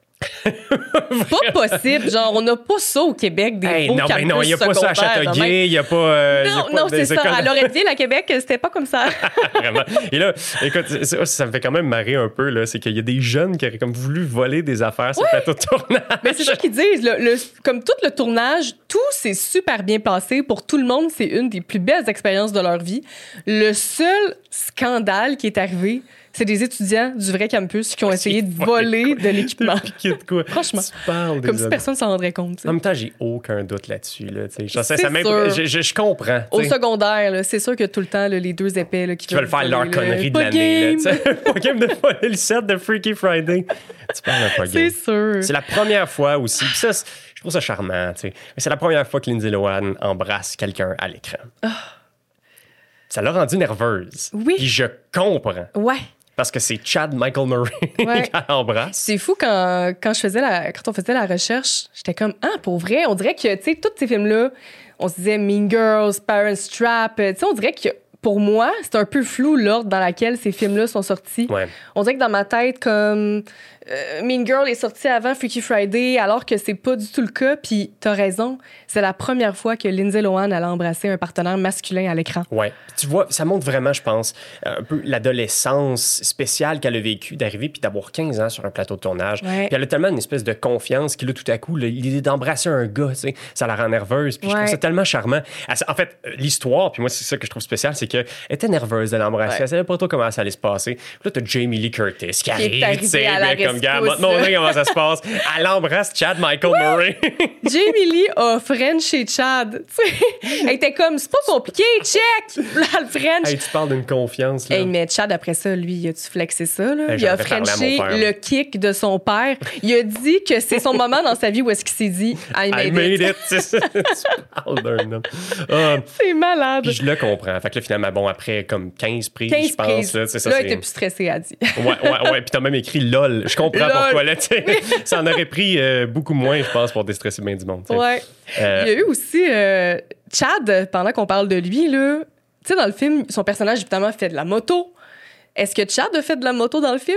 A: C'est pas possible. Genre, on n'a pas ça au Québec, des
B: hey,
A: beaux
B: non,
A: campus
B: non, il n'y a pas ça à Châteauguay, il n'y a pas... Euh,
A: non,
B: y a pas
A: non, c'est ça.
B: écoles...
A: À Loretteville, à Québec, c'était pas comme ça.
B: Vraiment. Et là, écoute, ça, ça me fait quand même marrer un peu, là, c'est qu'il y a des jeunes qui auraient comme voulu voler des affaires sur
A: ouais.
B: le plateau de tournage.
A: Mais c'est ça qu'ils disent. Le, le, comme tout le tournage, tout s'est super bien passé. Pour tout le monde, c'est une des plus belles expériences de leur vie. Le seul scandale qui est arrivé, c'est des étudiants du vrai campus qui ont essayé de voler de l'équipement.
B: De quoi?
A: Franchement.
B: Tu parles
A: comme si personne s'en rendrait compte. T'sais.
B: En même temps, j'ai aucun doute là-dessus. Là, Genre, ça,
A: c'est
B: ça
A: sûr.
B: Je, je, je comprends.
A: Au
B: t'sais.
A: secondaire, là, c'est sûr que tout le temps, là, les deux épais là, qui,
B: qui veulent faire leur
A: voler,
B: connerie
A: là,
B: de l'année. Là, pas game de voler le set de Freaky Friday. Tu parles de pas game.
A: C'est sûr.
B: C'est la première fois aussi. Puis ça, je trouve ça charmant. T'sais. Mais c'est la première fois que Lindsay Lohan embrasse quelqu'un à l'écran. Oh. Ça l'a rendue nerveuse.
A: Oui.
B: Puis je comprends.
A: Ouais.
B: Parce que c'est Chad Michael Murray
A: ouais.
B: qu'elle embrasse.
A: C'est fou quand, quand, je faisais la, quand on faisait la recherche, j'étais comme, ah, pour vrai, on dirait que, tu sais, tous ces films-là, on se disait Mean Girls, Parent Trap, tu sais, on dirait que, pour moi, c'est un peu flou l'ordre dans lequel ces films-là sont sortis.
B: Ouais.
A: On dirait que dans ma tête, comme euh, Mean Girl est sorti avant Freaky Friday, alors que c'est pas du tout le cas. Puis t'as raison, c'est la première fois que Lindsay Lohan allait embrasser un partenaire masculin à l'écran.
B: Ouais. Tu vois, ça montre vraiment, je pense, un peu l'adolescence spéciale qu'elle a vécue, d'arriver puis d'avoir quinze ans sur un plateau de tournage.
A: Ouais.
B: Puis elle a tellement une espèce de confiance qu'il a tout à coup, l'idée d'embrasser un gars, tu sais, ça la rend nerveuse. Puis ouais. je trouve ça tellement charmant. En fait, l'histoire, puis moi, c'est ça que je trouve spécial, c'est qu'elle était nerveuse de l'embrasser. Ouais. Elle savait pas trop comment ça allait se passer. Puis là, t'as Jamie Lee Curtis qui, qui arrive, tu sais, comme gars, montre comment ça se passe. Elle embrasse Chad Michael ouais. Murray.
A: Jamie Lee a Frenché Chad. Elle était comme, c'est pas compliqué, check! Là, le French.
B: Hey, tu parles d'une confiance. Là.
A: Hey, mais Chad, après ça, lui, il a-tu flexé ça? Là?
B: Hey,
A: il a Frenché le kick de son père. Il a dit que c'est son moment dans sa vie où est-ce qu'il s'est dit I made,
B: I made
A: it.
B: it. Tu parles d'un homme. Uh,
A: c'est malade.
B: Puis je le comprends. Fait que là, finalement, bon, après comme quinze prises,
A: quinze
B: je pense.
A: Prises.
B: Là, ça,
A: là
B: c'est...
A: il était plus stressé, elle a dit.
B: ouais, ouais, ouais. Puis t'as même écrit LOL. Je comprends
A: Lol.
B: pourquoi. Là, ça en aurait pris euh, beaucoup moins, je pense, pour déstresser bien du monde. T'sais.
A: Ouais. Euh... Il y a eu aussi euh, Chad, pendant qu'on parle de lui, là. Tu sais, dans le film, son personnage, évidemment, fait de la moto. Est-ce que Chad a fait de la moto dans le film?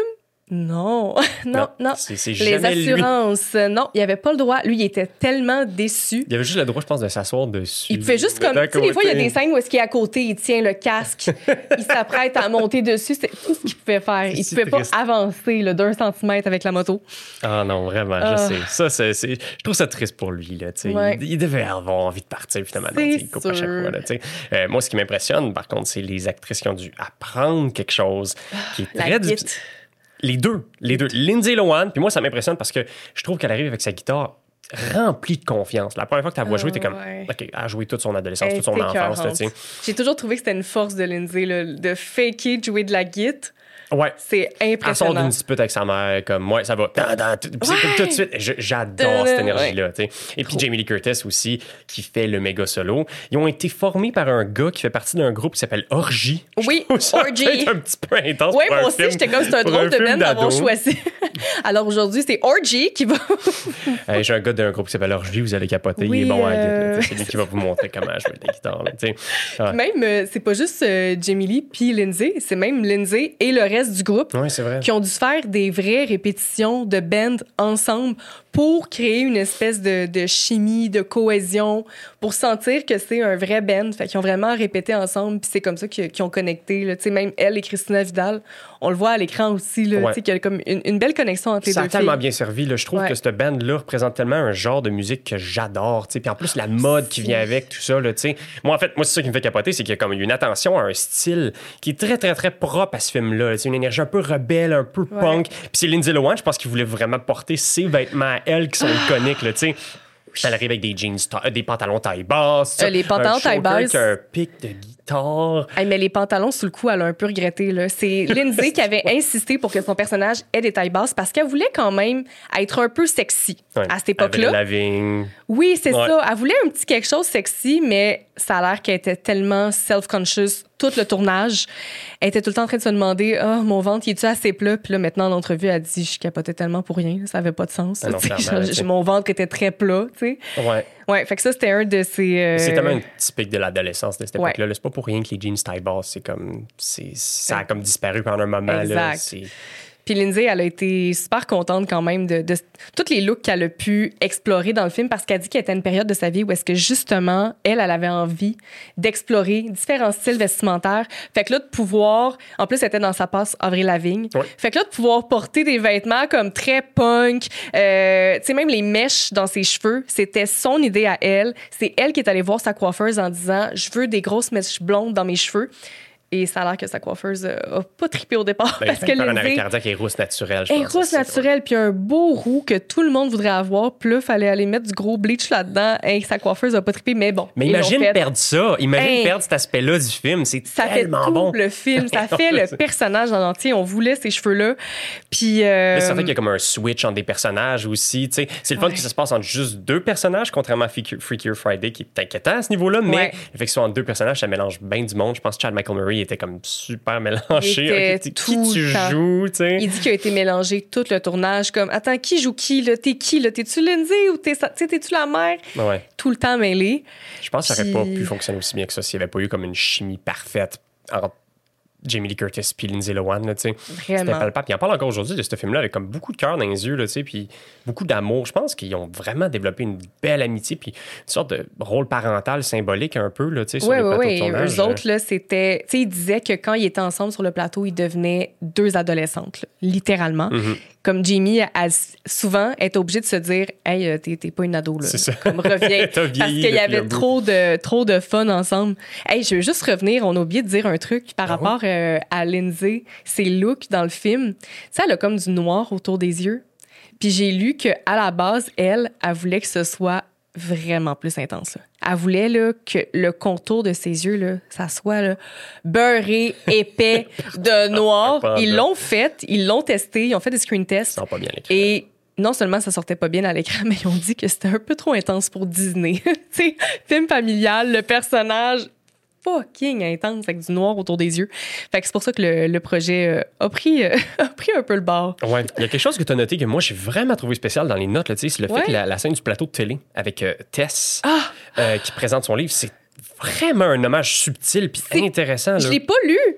A: Non, non, non. non.
B: C'est, c'est
A: Les assurances,
B: lui.
A: non, il n'y avait pas le droit. Lui, il était tellement déçu.
B: Il avait juste le droit, je pense, de s'asseoir dessus.
A: Il pouvait juste comme... Tu sais, des fois, il y a des scènes où est-ce qu'il est à côté, il tient le casque, il s'apprête à monter dessus. C'est tout ce qu'il pouvait faire. Il ne pouvait triste. pas avancer là, d'un centimètre avec la moto.
B: Ah non, vraiment, ah. je sais. Ça, c'est, c'est... Je trouve ça triste pour lui. Là, ouais. il, il devait avoir envie de partir, finalement.
A: C'est
B: non, il coupe à chaque fois. Là, euh, moi, ce qui m'impressionne, par contre, c'est les actrices qui ont dû apprendre quelque chose qui est très difficile. Les deux, les deux. Lindsay Lohan, puis moi, ça m'impressionne parce que je trouve qu'elle arrive avec sa guitare remplie de confiance. La première fois que tu la vois jouer, oh, t'es comme, ouais. OK, elle a joué toute son adolescence, elle toute son enfance. Là,
A: j'ai toujours trouvé que c'était une force de Lindsay, là, de faker de jouer de la guitare.
B: Ouais.
A: C'est impressionnant. Elle sort
B: d'une dispute avec sa mère, comme, moi, ça va. Dans, dans, tout, ouais. C'est tout de suite. Je, j'adore cette énergie-là. Ouais. Et puis Jamie Lee Curtis aussi, qui fait le méga solo. Ils ont été formés par un gars qui fait partie d'un groupe qui s'appelle Orgy.
A: Oui, Orgy.
B: C'est un petit peu intense.
A: Oui, moi aussi, j'étais comme, c'est un drôle de band d'avoir choisi. Alors aujourd'hui, c'est Orgy qui va.
B: hey, j'ai un gars d'un groupe qui s'appelle Orgy, vous allez capoter. Oui, il est bon à euh... la guitare. C'est lui qui va vous montrer comment jouer de la guitare. Là, ouais.
A: Même, euh, c'est pas juste euh, Jamie Lee puis Lindsay, c'est même Lindsay et le reste du groupe
B: ouais, c'est vrai.
A: qui ont dû faire des vraies répétitions de band ensemble pour créer une espèce de, de chimie, de cohésion, pour sentir que c'est un vrai band. Fait qu'ils ont vraiment répété ensemble, puis c'est comme ça qu'ils, qu'ils ont connecté. Là. Même elle et Christina Vidal, on le voit à l'écran aussi, là, ouais. qu'il y a comme une, une belle connexion entre les
B: ça
A: deux filles.
B: Ça a tellement bien servi. Là. Je trouve ouais. que cette band-là représente tellement un genre de musique que j'adore. Puis en plus, la mode qui vient avec, tout ça. Là, moi, en fait, moi, c'est ça qui me fait capoter, c'est qu'il y a comme une attention à un style qui est très, très, très propre à ce film-là. C'est une énergie un peu rebelle, un peu ouais. punk. Puis c'est Lindsay Lohan, je pense qu'il voulait vraiment porter ses vêtements à elle qui sont iconiques, là, tu sais. Elle arrive avec des jeans, des pantalons taille basse.
A: Euh, les pantalons taille basse.
B: Un pic de guitare.
A: Hey, mais les pantalons sous le cou, elle a un peu regretté. Là. C'est Lindsay qui avait insisté pour que son personnage ait des tailles basses parce qu'elle voulait quand même être un peu sexy ouais. à cette époque-là.
B: Avec Lavigne.
A: Oui, c'est ouais. ça. Elle voulait un petit quelque chose sexy, mais ça a l'air qu'elle était tellement self-conscious tout le tournage. Elle était tout le temps en train de se demander « Ah, oh, mon ventre, il est-tu assez plat? » Puis là, maintenant, en entrevue, elle dit « Je capotais tellement pour rien. Ça avait pas de sens. Ah non, je, mon ventre était très plat. » tu sais.
B: Ouais.
A: Ouais, fait que ça, c'était un de ces... Euh...
B: C'est tellement typique de l'adolescence de cette époque-là. Ouais. Là, c'est pas pour rien que les jeans taille basse, c'est comme... C'est, ça a comme disparu pendant un moment.
A: Exact.
B: Là, c'est...
A: Puis Lindsay, elle a été super contente quand même de, de tous les looks qu'elle a pu explorer dans le film parce qu'elle dit qu'elle était à une période de sa vie où est-ce que justement, elle, elle avait envie d'explorer différents styles vestimentaires. Fait que là, de pouvoir... En plus, elle était dans sa passe Avril Lavigne. Oui. Fait que là, de pouvoir porter des vêtements comme très punk, euh, tu sais, même les mèches dans ses cheveux, c'était son idée à elle. C'est elle qui est allée voir sa coiffeuse en disant « Je veux des grosses mèches blondes dans mes cheveux. » Et ça a l'air que sa coiffeuse n'a pas trippé au départ. Ben, parce que
B: un arrêt cardiaque et rousse naturelle, je
A: pense. Et
B: pense.
A: rousse naturelle, puis un beau roux que tout le monde voudrait avoir. Puis là, il fallait aller mettre du gros bleach là-dedans. Et sa coiffeuse n'a pas trippé, mais bon.
B: Mais imagine perdre ça. Imagine hey, perdre cet aspect-là du film. C'est
A: ça
B: tellement
A: fait
B: bon.
A: Le film. Ça fait le personnage en entier. On voulait ces cheveux-là. Puis. Euh...
B: Là, c'est vrai qu'il y a comme un switch entre des personnages aussi. T'sais. C'est le fun ouais. que ça se passe entre juste deux personnages, contrairement à Freakier Friday, qui est inquiétant à ce niveau-là. Mais ouais. effectivement, entre deux personnages, ça mélange bien du monde. Je pense que Chad Michael Murray était comme super mélangé. Okay, qui tu joues, tu sais.
A: Il dit qu'il a été mélangé tout le tournage, comme, attends, qui joue qui, là? T'es qui, là? T'es-tu Lindsay ou t'es, t'es-tu la mère?
B: Ouais.
A: Tout le temps mêlé.
B: Je pense que ça
A: Puis...
B: n'aurait pas pu fonctionner aussi bien que ça s'il n'y avait pas eu comme une chimie parfaite entre Jamie Lee Curtis puis Lindsay Lohan, tu sais. C'était palpable. Puis il en parle encore aujourd'hui de ce film-là avec comme beaucoup de cœur dans les yeux, tu sais, puis beaucoup d'amour. Je pense qu'ils ont vraiment développé une belle amitié puis une sorte de rôle parental symbolique un peu, là, tu sais, sur
A: ouais,
B: le plateau
A: ouais,
B: de tournage.
A: Eux autres, là, c'était... Tu sais, ils disaient que quand ils étaient ensemble sur le plateau, ils devenaient deux adolescentes, là, littéralement. Mm-hmm. Comme Jamie, elle, souvent, est obligée de se dire « Hey, t'es, t'es pas une ado, là. »
B: C'est ça.
A: Comme reviens. Parce qu'il y avait trop de, trop de fun ensemble. Hey, je veux juste revenir. On a oublié de dire un truc par ah rapport oui? euh, à Lindsay. Ses looks dans le film. Tu sais, elle a comme du noir autour des yeux. Puis j'ai lu qu'à la base, elle, elle voulait que ce soit vraiment plus intense. Là. Elle voulait là, que le contour de ses yeux, là, ça soit là, beurré, épais, de noir. Ils l'ont fait, ils l'ont testé, ils ont fait des screen tests.
B: Ça sent pas bien l'écran.
A: Et non seulement ça sortait pas bien à l'écran, mais ils ont dit que c'était un peu trop intense pour Disney. Tu sais, film familial, le personnage fucking intense avec du noir autour des yeux. Fait que c'est pour ça que le, le projet euh, a, pris, euh, a pris un peu le bord.
B: Ouais. Il y a quelque chose que tu as noté que moi, j'ai vraiment trouvé spécial dans les notes. Là, c'est le fait ouais. que la, la scène du plateau de télé avec euh, Tess
A: ah!
B: euh, qui présente son livre, c'est vraiment un hommage subtil puis intéressant. Là.
A: Je l'ai pas lu.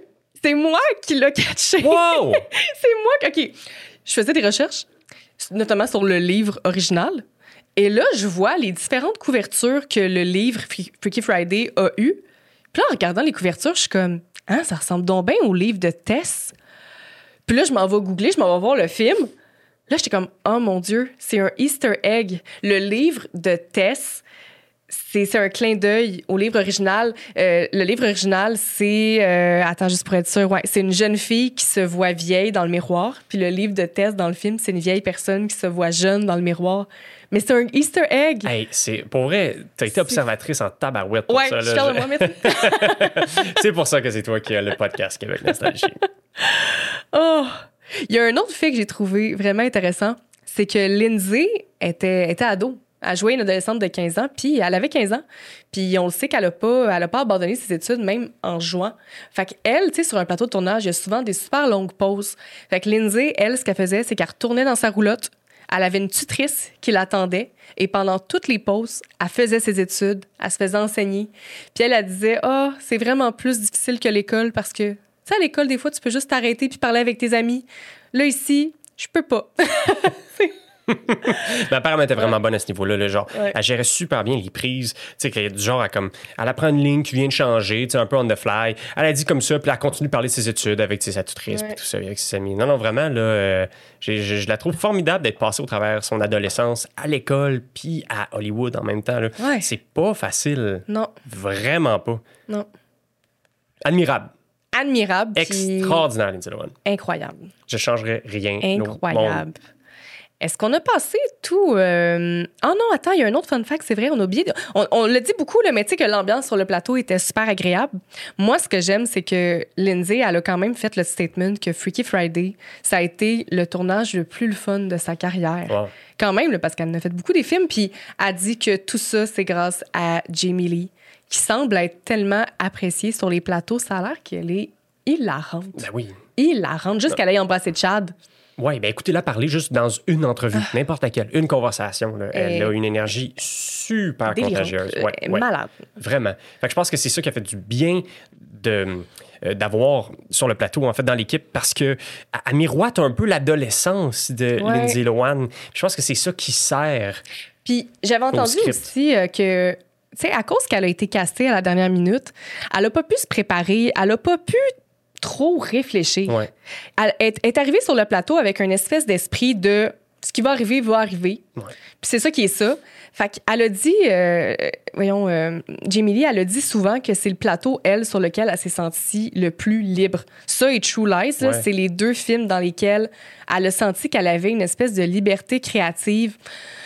A: c'est moi qui l'ai catché.
B: Wow!
A: C'est moi qui... OK, je faisais des recherches, notamment sur le livre original. Et là, je vois les différentes couvertures que le livre Freaky Friday a eues. Puis là, en regardant les couvertures, je suis comme, hein, ça ressemble donc bien au livre de Tess. Puis là, je m'en vais googler, je m'en vais voir le film. Là, j'étais comme, oh mon Dieu, c'est un Easter egg. Le livre de Tess, c'est, c'est un clin d'œil au livre original. Euh, le livre original, c'est... Euh, attends, juste pour être sûre, ouais, c'est une jeune fille qui se voit vieille dans le miroir. Puis le livre de Tess, dans le film, c'est une vieille personne qui se voit jeune dans le miroir. Mais c'est un Easter egg.
B: Hey, c'est, pour vrai, t'as été observatrice en tabarouette pour
A: ouais,
B: ça.
A: Ouais, je suis fière de moi, merci.
B: C'est pour ça que c'est toi qui as le podcast Québec Nostalgie.
A: Oh! Il y a un autre fait que j'ai trouvé vraiment intéressant, c'est que Lindsay était, était ado. Elle jouait une adolescente de quinze ans, puis elle avait quinze ans. Puis on le sait qu'elle n'a pas, elle a pas abandonné ses études, même en jouant. Fait qu'elle, tu sais, sur un plateau de tournage, il y a souvent des super longues pauses. Fait que Lindsay, elle, ce qu'elle faisait, c'est qu'elle retournait dans sa roulotte. Elle avait une tutrice qui l'attendait et pendant toutes les pauses, elle faisait ses études, elle se faisait enseigner. Puis elle, elle disait « Ah, oh, c'est vraiment plus difficile que l'école parce que, tu sais, à l'école, des fois, tu peux juste t'arrêter puis parler avec tes amis. Là, ici, je peux pas. »
B: Ma part était vraiment ouais. bonne à ce niveau-là. Là, genre,
A: ouais.
B: Elle gérait super bien les prises. Tu sais, qu'il y a du genre, à comme, elle apprend une ligne qui vient de changer, tu sais, un peu on the fly. Elle a dit comme ça, puis elle continue de parler de ses études avec sa tutrice, puis ouais. tout ça, avec ses amis. Non, non, vraiment, là, euh, j'ai, je, je la trouve formidable d'être passée au travers son adolescence à l'école, puis à Hollywood en même temps. Là.
A: Ouais.
B: C'est pas facile.
A: Non.
B: Vraiment pas.
A: Non.
B: Admirable.
A: Admirable.
B: Extraordinaire, Lindsay Lohan.
A: Incroyable.
B: Je changerais rien.
A: Incroyable. Est-ce qu'on a passé tout... Euh... Oh non, attends, il y a un autre fun fact, c'est vrai, on a oublié... De... On, on l'a dit beaucoup, là, mais tu sais que l'ambiance sur le plateau était super agréable. Moi, ce que j'aime, c'est que Lindsay, elle a quand même fait le statement que Freaky Friday, ça a été le tournage le plus le fun de sa carrière.
B: Wow.
A: Quand même, là, parce qu'elle en a fait beaucoup des films, puis elle dit que tout ça, c'est grâce à Jamie Lee, qui semble être tellement appréciée sur les plateaux. Ça a l'air qu'elle est hilarante.
B: Ben oui.
A: Hilarante, juste qu'elle aille embrasser Chad.
B: Oui, bien écoutez-la parler juste dans une entrevue, ah. n'importe laquelle, une conversation. Là. Elle
A: Et...
B: a une énergie super
A: délirante.
B: contagieuse. Ouais, ouais.
A: Malade.
B: Vraiment. Fait que je pense que c'est ça qui a fait du bien de, euh, d'avoir sur le plateau, en fait, dans l'équipe, parce que elle miroite un peu l'adolescence de ouais. Lindsay Lohan. Je pense que c'est ça qui sert.
A: Puis j'avais entendu aussi euh, que, tu sais, à cause qu'elle a été castée à la dernière minute, elle n'a pas pu se préparer, elle n'a pas pu trop réfléchir.
B: Ouais.
A: Elle est, est arrivée sur le plateau avec une espèce d'esprit de ce qui va arriver va arriver.
B: Ouais.
A: Puis c'est ça qui est ça. Fait qu'elle a dit, euh, voyons, euh, Jamie Lee, elle a dit souvent que c'est le plateau, elle, sur lequel elle s'est sentie le plus libre. Ça et True Lies, là,
B: ouais.
A: c'est les deux films dans lesquels elle a senti qu'elle avait une espèce de liberté créative.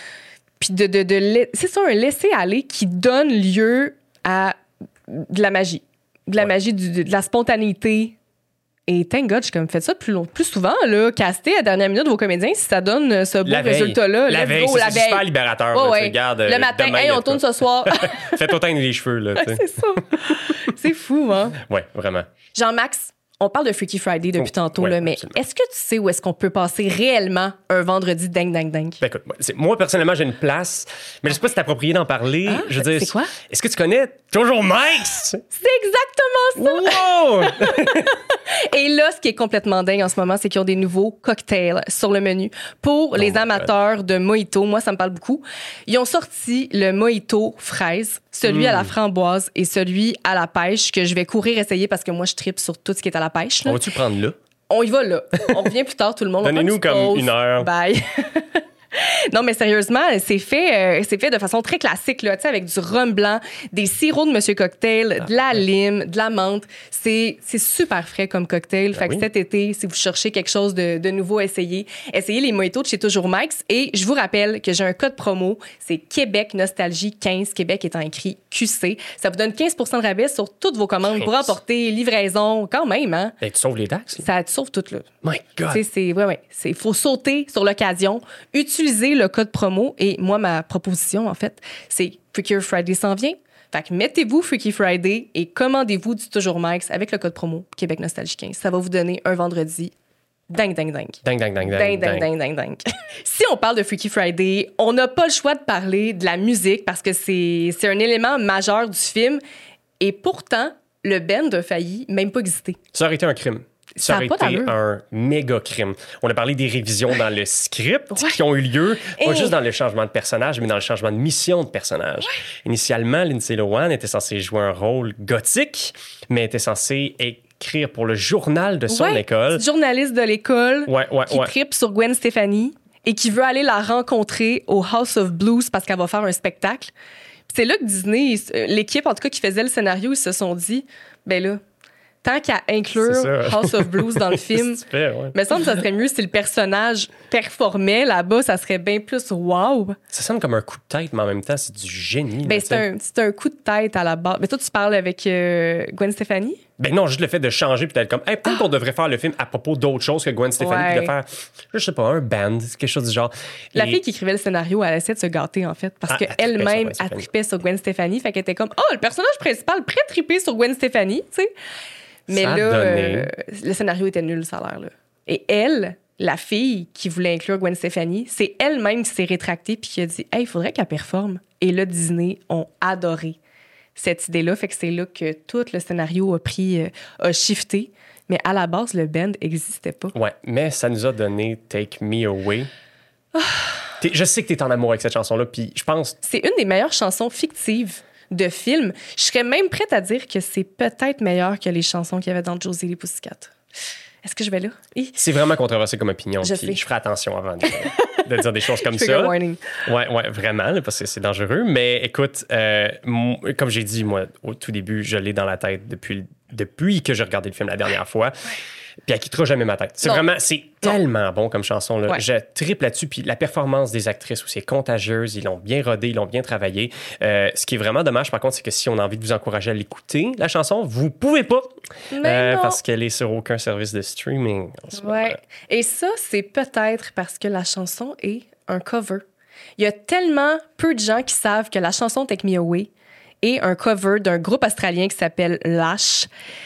A: Puis de, de, de, de c'est ça, un laisser-aller qui donne lieu à de la magie. De la ouais. magie, du, de la spontanéité. Et thank God, j'ai comme fait ça plus, long, plus souvent, là, caster à la dernière minute vos comédiens si ça donne ce beau résultat-là.
B: La veille,
A: go,
B: c'est,
A: la
B: c'est
A: veille.
B: super libérateur.
A: Oh,
B: là,
A: ouais.
B: Tu regardes,
A: le matin,
B: demain,
A: hey, on tourne ce soir.
B: Faites autant les cheveux. Là,
A: ouais, c'est ça. C'est fou, hein?
B: Oui, vraiment.
A: Jean-Max, on parle de Freaky Friday depuis oh, tantôt,
B: ouais,
A: là, mais
B: absolument.
A: Est-ce que tu sais où est-ce qu'on peut passer réellement un vendredi ding ding ding?
B: Ben écoute, moi, c'est, moi personnellement, j'ai une place, mais je sais pas si c'est approprié d'en parler.
A: Ah,
B: je veux dire,
A: c'est quoi?
B: Est-ce que tu connais Toujours Mike's?
A: C'est exactement ça!
B: Wow!
A: Et là, ce qui est complètement dingue en ce moment, c'est qu'ils ont des nouveaux cocktails sur le menu pour oh les amateurs God. de mojito. Moi, ça me parle beaucoup. Ils ont sorti le mojito fraise, celui mm. à la framboise et celui à la pêche que je vais courir essayer parce que moi, je tripe sur tout ce qui est à la pêche. Là.
B: On va-tu prendre là?
A: On y va là. On revient plus tard, tout le monde.
B: Donnez-nous comme
A: pause.
B: une heure.
A: Bye. Non, mais sérieusement, c'est fait, euh, c'est fait de façon très classique, là, tu sais, avec du rhum blanc, des sirops de Monsieur Cocktail, de la lime, de la menthe. C'est, c'est super frais comme cocktail. Ben fait que oui. Cet été, si vous cherchez quelque chose de, de nouveau à essayer, essayez les mojitos de chez Toujours Mike's. Et je vous rappelle que j'ai un code promo, c'est Québec Nostalgie quinze, Québec étant écrit Q C. Ça vous donne quinze pour cent de rabais sur toutes vos commandes pour emporter, livraison, quand même, hein?
B: Ben, tu sauves les taxes?
A: Ça te sauve tout, là.
B: My God!
A: Tu sais, c'est, ouais, ouais. Il faut sauter sur l'occasion, utiliser le code promo. Et moi, ma proposition, en fait, c'est Freaky Friday s'en vient. Fait que mettez-vous Freaky Friday et commandez-vous du Toujours Mike's avec le code promo Québec Nostalgie quinze. Ça va vous donner un vendredi dingue, dingue, dingue.
B: Dingue, dingue, dingue,
A: dingue. Dingue, dingue, dingue, dingue. Si on parle de Freaky Friday, on n'a pas le choix de parler de la musique parce que c'est, c'est un élément majeur du film. Et pourtant, le band a failli même pas exister.
B: Ça aurait été un crime. Ça, ça aurait été un méga crime. On a parlé des révisions dans le script ouais. qui ont eu lieu, pas Et... juste dans le changement de personnage, mais dans le changement de mission de personnage. Ouais. Initialement, Lindsay Lohan était censée jouer un rôle gothique, mais était censée écrire pour le journal de son
A: ouais,
B: école.
A: Journaliste de l'école
B: ouais, ouais,
A: qui
B: ouais.
A: trippe sur Gwen Stefani et qui veut aller la rencontrer au House of Blues parce qu'elle va faire un spectacle. Puis c'est là que Disney, l'équipe en tout cas qui faisait le scénario, ils se sont dit, ben là, tant qu'à inclure House of Blues dans le film,
B: super, ouais.
A: me semble que ça serait mieux si le personnage performait là-bas, ça serait bien plus wow.
B: Ça sonne comme un coup de tête, mais en même temps, c'est du génie.
A: Ben, c'est, un, c'est un coup de tête à la base. Mais toi, tu parles avec euh, Gwen Stefani?
B: Ben non, juste le fait de changer puis d'être comme, hey, peut-être ah. qu'on devrait faire le film à propos d'autre chose que Gwen Stefani,
A: ouais.
B: puis de faire, je sais pas, un band, quelque chose du genre.
A: La
B: Et...
A: fille qui écrivait le scénario, elle essayait de se gâter, en fait, parce ah, qu'elle-même, elle trippait sur Gwen Stefani, fait qu'elle était comme, oh, le personnage principal, prêt à tripper sur Gwen Stefani, tu sais. Mais ça là, euh, le scénario était nul, ça a l'air, là. Et elle, la fille qui voulait inclure Gwen Stefani, c'est elle-même qui s'est rétractée puis qui a dit « Hey, il faudrait qu'elle performe. » Et là, Disney ont adoré cette idée-là. Fait que c'est là que tout le scénario a pris, euh, a shifté. Mais à la base, le band n'existait pas.
B: Ouais, mais ça nous a donné « Take Me Away ». Je sais que tu es en amour avec cette chanson-là, puis je pense...
A: C'est une des meilleures chansons fictives de film. Je serais même prête à dire que c'est peut-être meilleur que les chansons qu'il y avait dans Josie et les Pussycat. Est-ce que je vais là? Et...
B: C'est vraiment controversé comme opinion.
A: Je,
B: je ferai attention avant de, de dire des choses comme ça.
A: Warning.
B: Ouais, ouais, vraiment, là, parce que c'est dangereux. Mais écoute, euh, m- comme j'ai dit, moi, au tout début, je l'ai dans la tête depuis, depuis que j'ai regardé le film la dernière fois. Puis elle quittera jamais ma tête. C'est non. vraiment, c'est tellement bon comme chanson. Là. Ouais. Je triple là-dessus. Puis la performance des actrices aussi est contagieuse. Ils l'ont bien rodé, ils l'ont bien travaillé. Euh, ce qui est vraiment dommage, par contre, c'est que si on a envie de vous encourager à l'écouter, la chanson, vous pouvez pas. Euh, parce qu'elle est sur aucun service de streaming.
A: Ouais. Et ça, c'est peut-être parce que la chanson est un cover. Il y a tellement peu de gens qui savent que la chanson Take Me Away est un cover d'un groupe australien qui s'appelle Lash.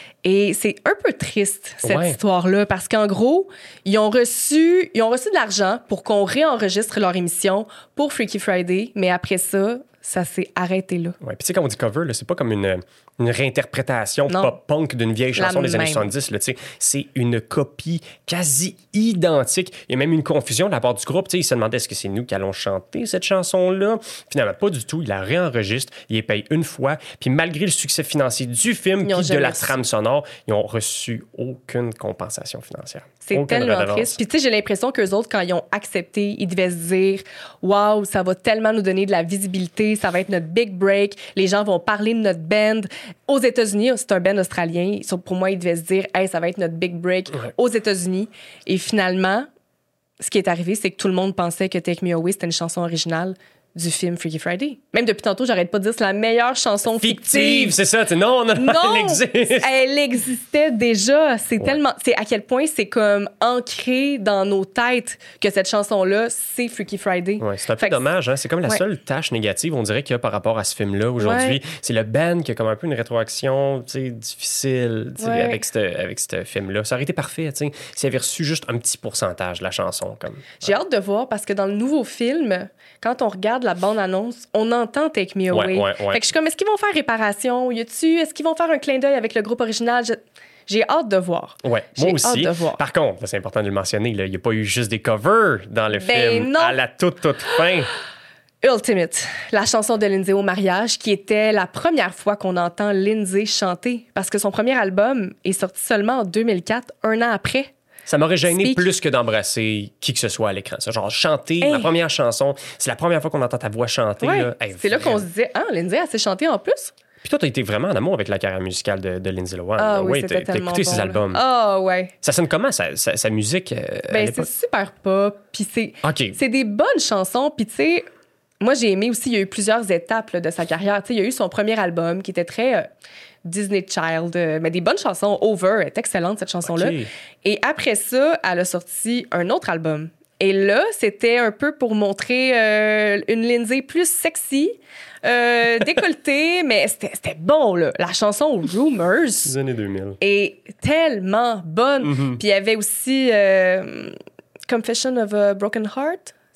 A: Et c'est un peu triste, cette ouais. histoire-là, parce qu'en gros, ils ont reçu, ils ont reçu de l'argent pour qu'on réenregistre leur émission pour Freaky Friday, mais après ça, ça s'est arrêté là.
B: Ouais. Puis tu sais, quand on dit cover, là, c'est pas comme une, une réinterprétation non. pop-punk d'une vieille chanson La des même. années soixante-dix. Là, c'est une copie quasi identique. Il y a même une confusion de la part du groupe. T'sais, ils se demandaient est-ce que c'est nous qui allons chanter cette chanson-là. Finalement, pas du tout. Ils la réenregistrent. Ils les payent une fois. Puis malgré le succès financier du film puis de la reçu. trame sonore, ils n'ont reçu aucune compensation financière.
A: C'est
B: aucune
A: tellement
B: redevance.
A: triste. Puis tu sais, j'ai l'impression qu'eux autres, quand ils ont accepté, ils devaient se dire « Wow, ça va tellement nous donner de la visibilité. Ça va être notre big break. Les gens vont parler de notre band. » Aux États-Unis, c'est un band australien. Pour moi, ils devaient se dire « Hey, ça va être notre big break ouais. aux États-Unis. » Et finalement, ce qui est arrivé, c'est que tout le monde pensait que Take Me Away, c'était une chanson originale du film Freaky Friday. Même depuis tantôt, j'arrête pas de dire que c'est la meilleure chanson fictive. Fictive,
B: c'est ça. Non, non, non, non, elle existe.
A: Elle existait déjà. C'est
B: ouais.
A: tellement... C'est à quel point c'est comme ancré dans nos têtes que cette chanson-là, c'est Freaky Friday.
B: Ouais, c'est un peu dommage. Hein? C'est comme la ouais. seule tâche négative, on dirait, qu'il y a par rapport à ce film-là aujourd'hui. Ouais. C'est le band qui a comme un peu une rétroaction difficile ouais. avec ce avec ce film-là. Ça aurait été parfait s'il avait reçu juste un petit pourcentage de la chanson. Comme...
A: J'ai ouais. hâte de voir parce que dans le nouveau film, quand on regarde la bande-annonce, on entend Take Me Away.
B: Ouais, ouais, ouais.
A: Fait que je suis comme, est-ce qu'ils vont faire réparation? Y a-tu, est-ce qu'ils vont faire un clin d'œil avec le groupe original? Je... J'ai hâte de voir.
B: Ouais,
A: J'ai
B: moi aussi.
A: Hâte de voir.
B: Par contre, c'est important de le mentionner, il n'y a pas eu juste des covers dans le
A: ben
B: film
A: non.
B: à la toute, toute fin.
A: Ultimate, la chanson de Lindsay au mariage, qui était la première fois qu'on entend Lindsay chanter, parce que son premier album est sorti seulement en deux mille quatre, un an après.
B: Ça m'aurait gêné
A: Speak.
B: plus que d'embrasser qui que ce soit à l'écran. Ça, genre, chanter,
A: hey.
B: ma première chanson, c'est la première fois qu'on entend ta voix chanter.
A: Ouais.
B: Là. Hey,
A: c'est là qu'on se disait, ah, Lindsay, elle sait chanter en plus?
B: Puis toi, t'as été vraiment en amour avec la carrière musicale de, de Lindsay Lohan.
A: Ah oui,
B: ouais,
A: c'était
B: t'as,
A: tellement
B: t'as écouté
A: bon,
B: ses albums.
A: Ah oh, ouais.
B: Ça sonne comment, sa, sa, sa musique euh,
A: ben,
B: à l'époque?
A: C'est super pop, puis c'est,
B: okay.
A: c'est des bonnes chansons, puis tu sais... Moi, j'ai aimé aussi, il y a eu plusieurs étapes là, de sa carrière. T'sais, il y a eu son premier album qui était très euh, Disney Child, euh, mais des bonnes chansons. Over, elle est excellente, cette chanson-là.
B: Okay.
A: Et après ça, elle a sorti un autre album. Et là, c'était un peu pour montrer euh, une Lindsay plus sexy, euh, décolletée, mais c'était, c'était bon, là. La chanson Rumors
B: des années deux mille
A: est tellement bonne. Mm-hmm. Puis il y avait aussi euh, Confession of a Broken Heart.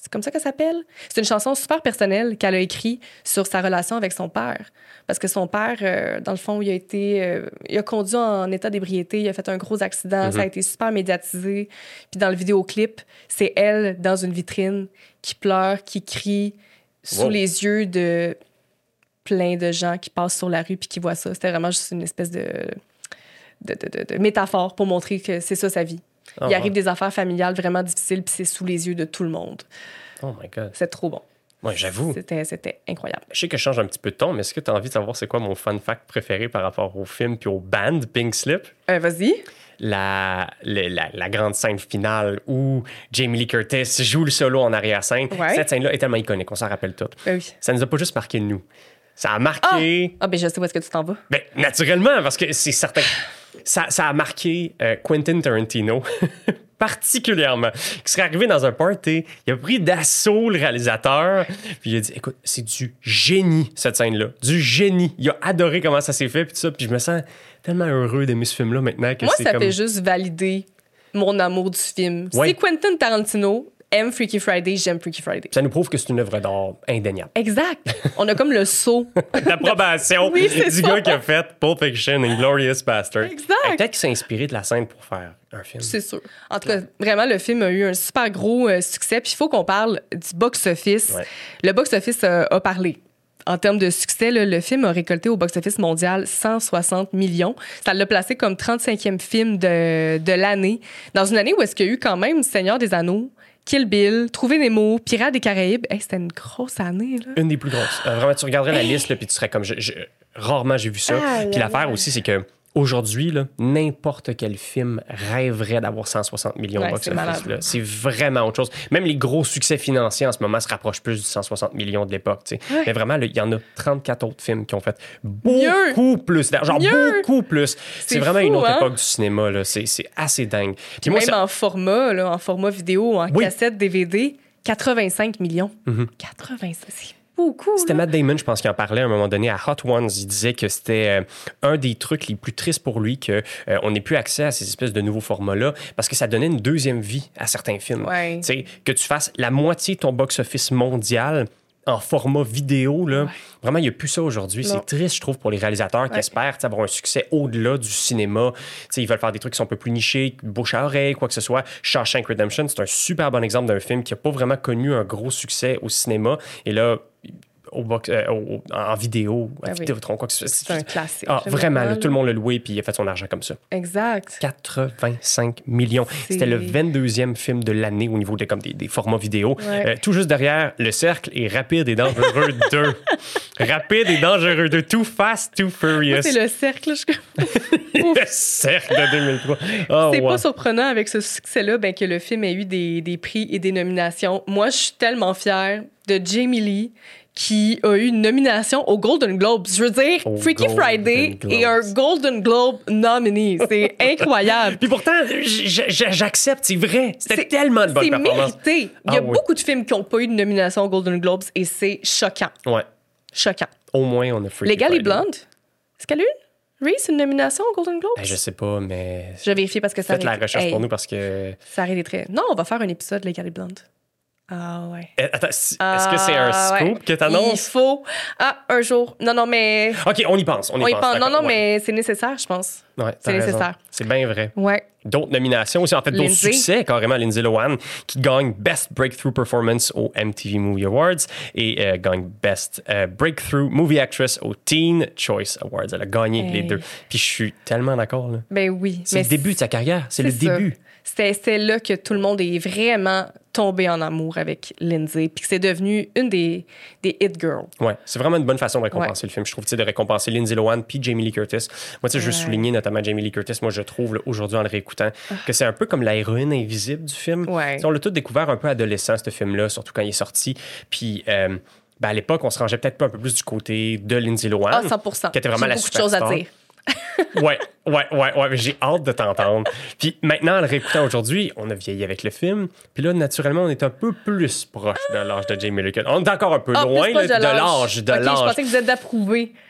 A: C'est comme ça qu'elle s'appelle? C'est une chanson super personnelle qu'elle a écrite sur sa relation avec son père. Parce que son père, euh, dans le fond, il a été... Euh, il a conduit en état d'ébriété, il a fait un gros accident, mm-hmm. ça a été super médiatisé. Puis dans le vidéoclip, c'est elle, dans une vitrine, qui pleure, qui crie, sous wow. les yeux de plein de gens qui passent sur la rue puis qui voient ça. C'était vraiment juste une espèce de, de, de, de, de métaphore pour montrer que c'est ça sa vie. Oh, il arrive wow. des affaires familiales vraiment difficiles puis c'est sous les yeux de tout le monde.
B: Oh my God.
A: C'est trop bon.
B: Oui, j'avoue.
A: C'était, c'était incroyable.
B: Je sais que je change un petit peu de ton, mais est-ce que tu as envie de savoir c'est quoi mon fun fact préféré par rapport au film puis au band Pink Slip?
A: Euh, vas-y.
B: La, la, la, la grande scène finale où Jamie Lee Curtis joue le solo en arrière-scène. Ouais. Cette scène-là est tellement iconique, on s'en rappelle toutes.
A: Euh, oui.
B: Ça nous a pas juste marqué nous. Ça a marqué...
A: Ah, ah ben je sais où est-ce que tu t'en vas.
B: Ben, naturellement, parce que c'est certain... ça, ça a marqué euh, Quentin Tarantino particulièrement, qui serait arrivé dans un party, il a pris d'assaut le réalisateur, puis il a dit, écoute, c'est du génie, cette scène-là, du génie. Il a adoré comment ça s'est fait, puis tout ça, puis je me sens tellement heureux d'aimer ce film-là maintenant. Que
A: Moi,
B: c'est
A: ça
B: comme...
A: fait juste valider mon amour du film.
B: Ouais.
A: Si Quentin Tarantino aime Freaky Friday, j'aime Freaky Friday.
B: Ça nous prouve que c'est une œuvre d'art indéniable.
A: Exact. On a comme le saut.
B: L'approbation
A: oui,
B: du
A: ça.
B: gars qui a fait Pulp Fiction et Inglourious Basterds.
A: Exact.
B: Peut-être qu'il s'est inspiré de la scène pour faire un film.
A: C'est sûr. En tout cas, vraiment, le film a eu un super gros euh, succès. Puis il faut qu'on parle du box-office. Ouais. Le box-office a, a parlé. En termes de succès, là, le film a récolté au box-office mondial cent soixante millions. Ça l'a placé comme trente-cinquième film de, de l'année. Dans une année où est-ce qu'il y a eu quand même Seigneur des Anneaux, Kill Bill, Trouver Nemo, Pirates des Caraïbes. Hey, c'était une grosse année, là.
B: Une des plus grosses. Euh, vraiment, tu regarderais hey. la liste, là, puis tu serais comme... Je, je, rarement j'ai vu ça. Ah, puis l'affaire là. aussi, c'est que aujourd'hui, là, n'importe quel film rêverait d'avoir cent soixante millions
A: ouais,
B: de box-office. C'est, c'est vraiment autre chose. Même les gros succès financiers en ce moment se rapprochent plus du cent soixante millions de l'époque. Ouais. Mais vraiment, il y en a trente-quatre autres films qui ont fait beaucoup Mieux. plus d'argent. Genre Mieux. beaucoup plus. C'est, c'est vraiment fou, une autre hein? époque du cinéma. Là. C'est, c'est assez dingue.
A: Puis, Puis moi, même ça... en format, là, en format vidéo, en oui. cassette, D V D, quatre-vingt-cinq millions. Mm-hmm. quatre-vingt-cinq, c'est beaucoup.
B: C'était
A: là.
B: Matt Damon, je pense, qui en parlait à un moment donné à Hot Ones. Il disait que c'était euh, un des trucs les plus tristes pour lui qu'on euh, n'ait plus accès à ces espèces de nouveaux formats-là parce que ça donnait une deuxième vie à certains films.
A: Ouais.
B: Tu sais, que tu fasses la moitié de ton box-office mondial en format vidéo, là. Ouais. Vraiment, il n'y a plus ça aujourd'hui. Non. C'est triste, je trouve, pour les réalisateurs ouais. qui espèrent avoir un succès au-delà du cinéma. T'sais, ils veulent faire des trucs qui sont un peu plus nichés, bouche à oreille, quoi que ce soit. Shawshank Redemption, c'est un super bon exemple d'un film qui n'a pas vraiment connu un gros succès au cinéma. Et là, au box, euh, au, en vidéo,
A: ah,
B: à
A: oui.
B: Vidéotron, quoi que ce soit.
A: C'est un classique.
B: Ah, vraiment, là, tout le monde l'a loué puis il a fait son argent comme ça.
A: Exact.
B: quatre-vingt-cinq millions. C'est... C'était le vingt-deuxième film de l'année au niveau de, comme des, des formats vidéo. Ouais. Euh, tout juste derrière, Le Cercle et Rapide et Dangereux deux. Rapide et Dangereux deux. Too Fast, Too Furious.
A: Moi, c'est Le Cercle. Je...
B: Le Cercle de deux mille trois. Oh,
A: c'est
B: wow.
A: pas surprenant avec ce succès-là ben, que le film ait eu des, des prix et des nominations. Moi, je suis tellement fière de Jamie Lee qui a eu une nomination aux Golden Globes. Je veux dire, oh, Freaky Golden Friday Globes. est un Golden Globe nominee. C'est incroyable.
B: Puis pourtant, j- j- j'accepte, c'est vrai. C'était c'est, tellement de bonnes performances.
A: C'est mérité. Il y a ah, beaucoup oui. de films qui n'ont pas eu de nomination aux Golden Globes et c'est choquant.
B: Ouais.
A: Choquant.
B: Au moins, on a Freaky
A: Legally
B: Friday.
A: Blonde. Est-ce qu'elle a eu Reese une nomination aux Golden Globes?
B: Ben, je sais pas, mais...
A: Je vais vérifier parce que ça...
B: Faites la recherche hey. pour nous parce que...
A: Ça arrive des traits. Non, on va faire un épisode de Legally Blonde. Ah ouais.
B: Attends, est-ce ah, que c'est un scoop ouais. que t'annonces?
A: Il faut... Ah, un jour. Non, non, mais...
B: OK, on y pense, on y
A: on
B: pense.
A: pense. Non, non,
B: ouais.
A: mais c'est nécessaire, je pense.
B: Ouais,
A: c'est
B: raison.
A: nécessaire.
B: C'est bien vrai.
A: Ouais.
B: D'autres nominations aussi, en fait, d'autres
A: Lindsay.
B: succès, carrément. Lindsay Lohan, qui gagne Best Breakthrough Performance au M T V Movie Awards et euh, gagne Best euh, Breakthrough Movie Actress au Teen Choice Awards. Elle a gagné hey. les deux. Puis je suis tellement d'accord, là.
A: Ben oui.
B: C'est mais le début de sa carrière. C'est, c'est le ça. début.
A: C'était, c'était là que tout le monde est vraiment tombé en amour avec Lindsay, puis que c'est devenu une des, des hit girls.
B: Ouais, c'est vraiment une bonne façon de récompenser ouais. le film, je trouve, tu sais, de récompenser Lindsay Lohan puis Jamie Lee Curtis. Moi, tu sais, je veux ouais. souligner notamment Jamie Lee Curtis. Moi, je trouve, là, aujourd'hui, en le réécoutant, que c'est un peu comme la héroïne invisible du film.
A: Ouais.
B: On l'a tout découvert un peu adolescent, ce film-là, surtout quand il est sorti. Puis... Euh, ben à l'époque, on se rangeait peut-être pas un peu plus du côté de Lindsay Lohan.
A: Ah, cent pour cent.
B: Qui était vraiment
A: J'ai
B: la
A: beaucoup
B: superstar.
A: de choses à dire.
B: ouais, ouais, ouais, ouais. J'ai hâte de t'entendre. Puis maintenant, en le réécoutant aujourd'hui, on a vieilli avec le film. Puis là, naturellement, on est un peu plus proche de l'âge de Jamie Lee Curtis. On est encore un peu
A: ah,
B: loin
A: là,
B: de l'âge. De
A: okay,
B: l'âge.
A: Je pensais que vous êtes d'approuver.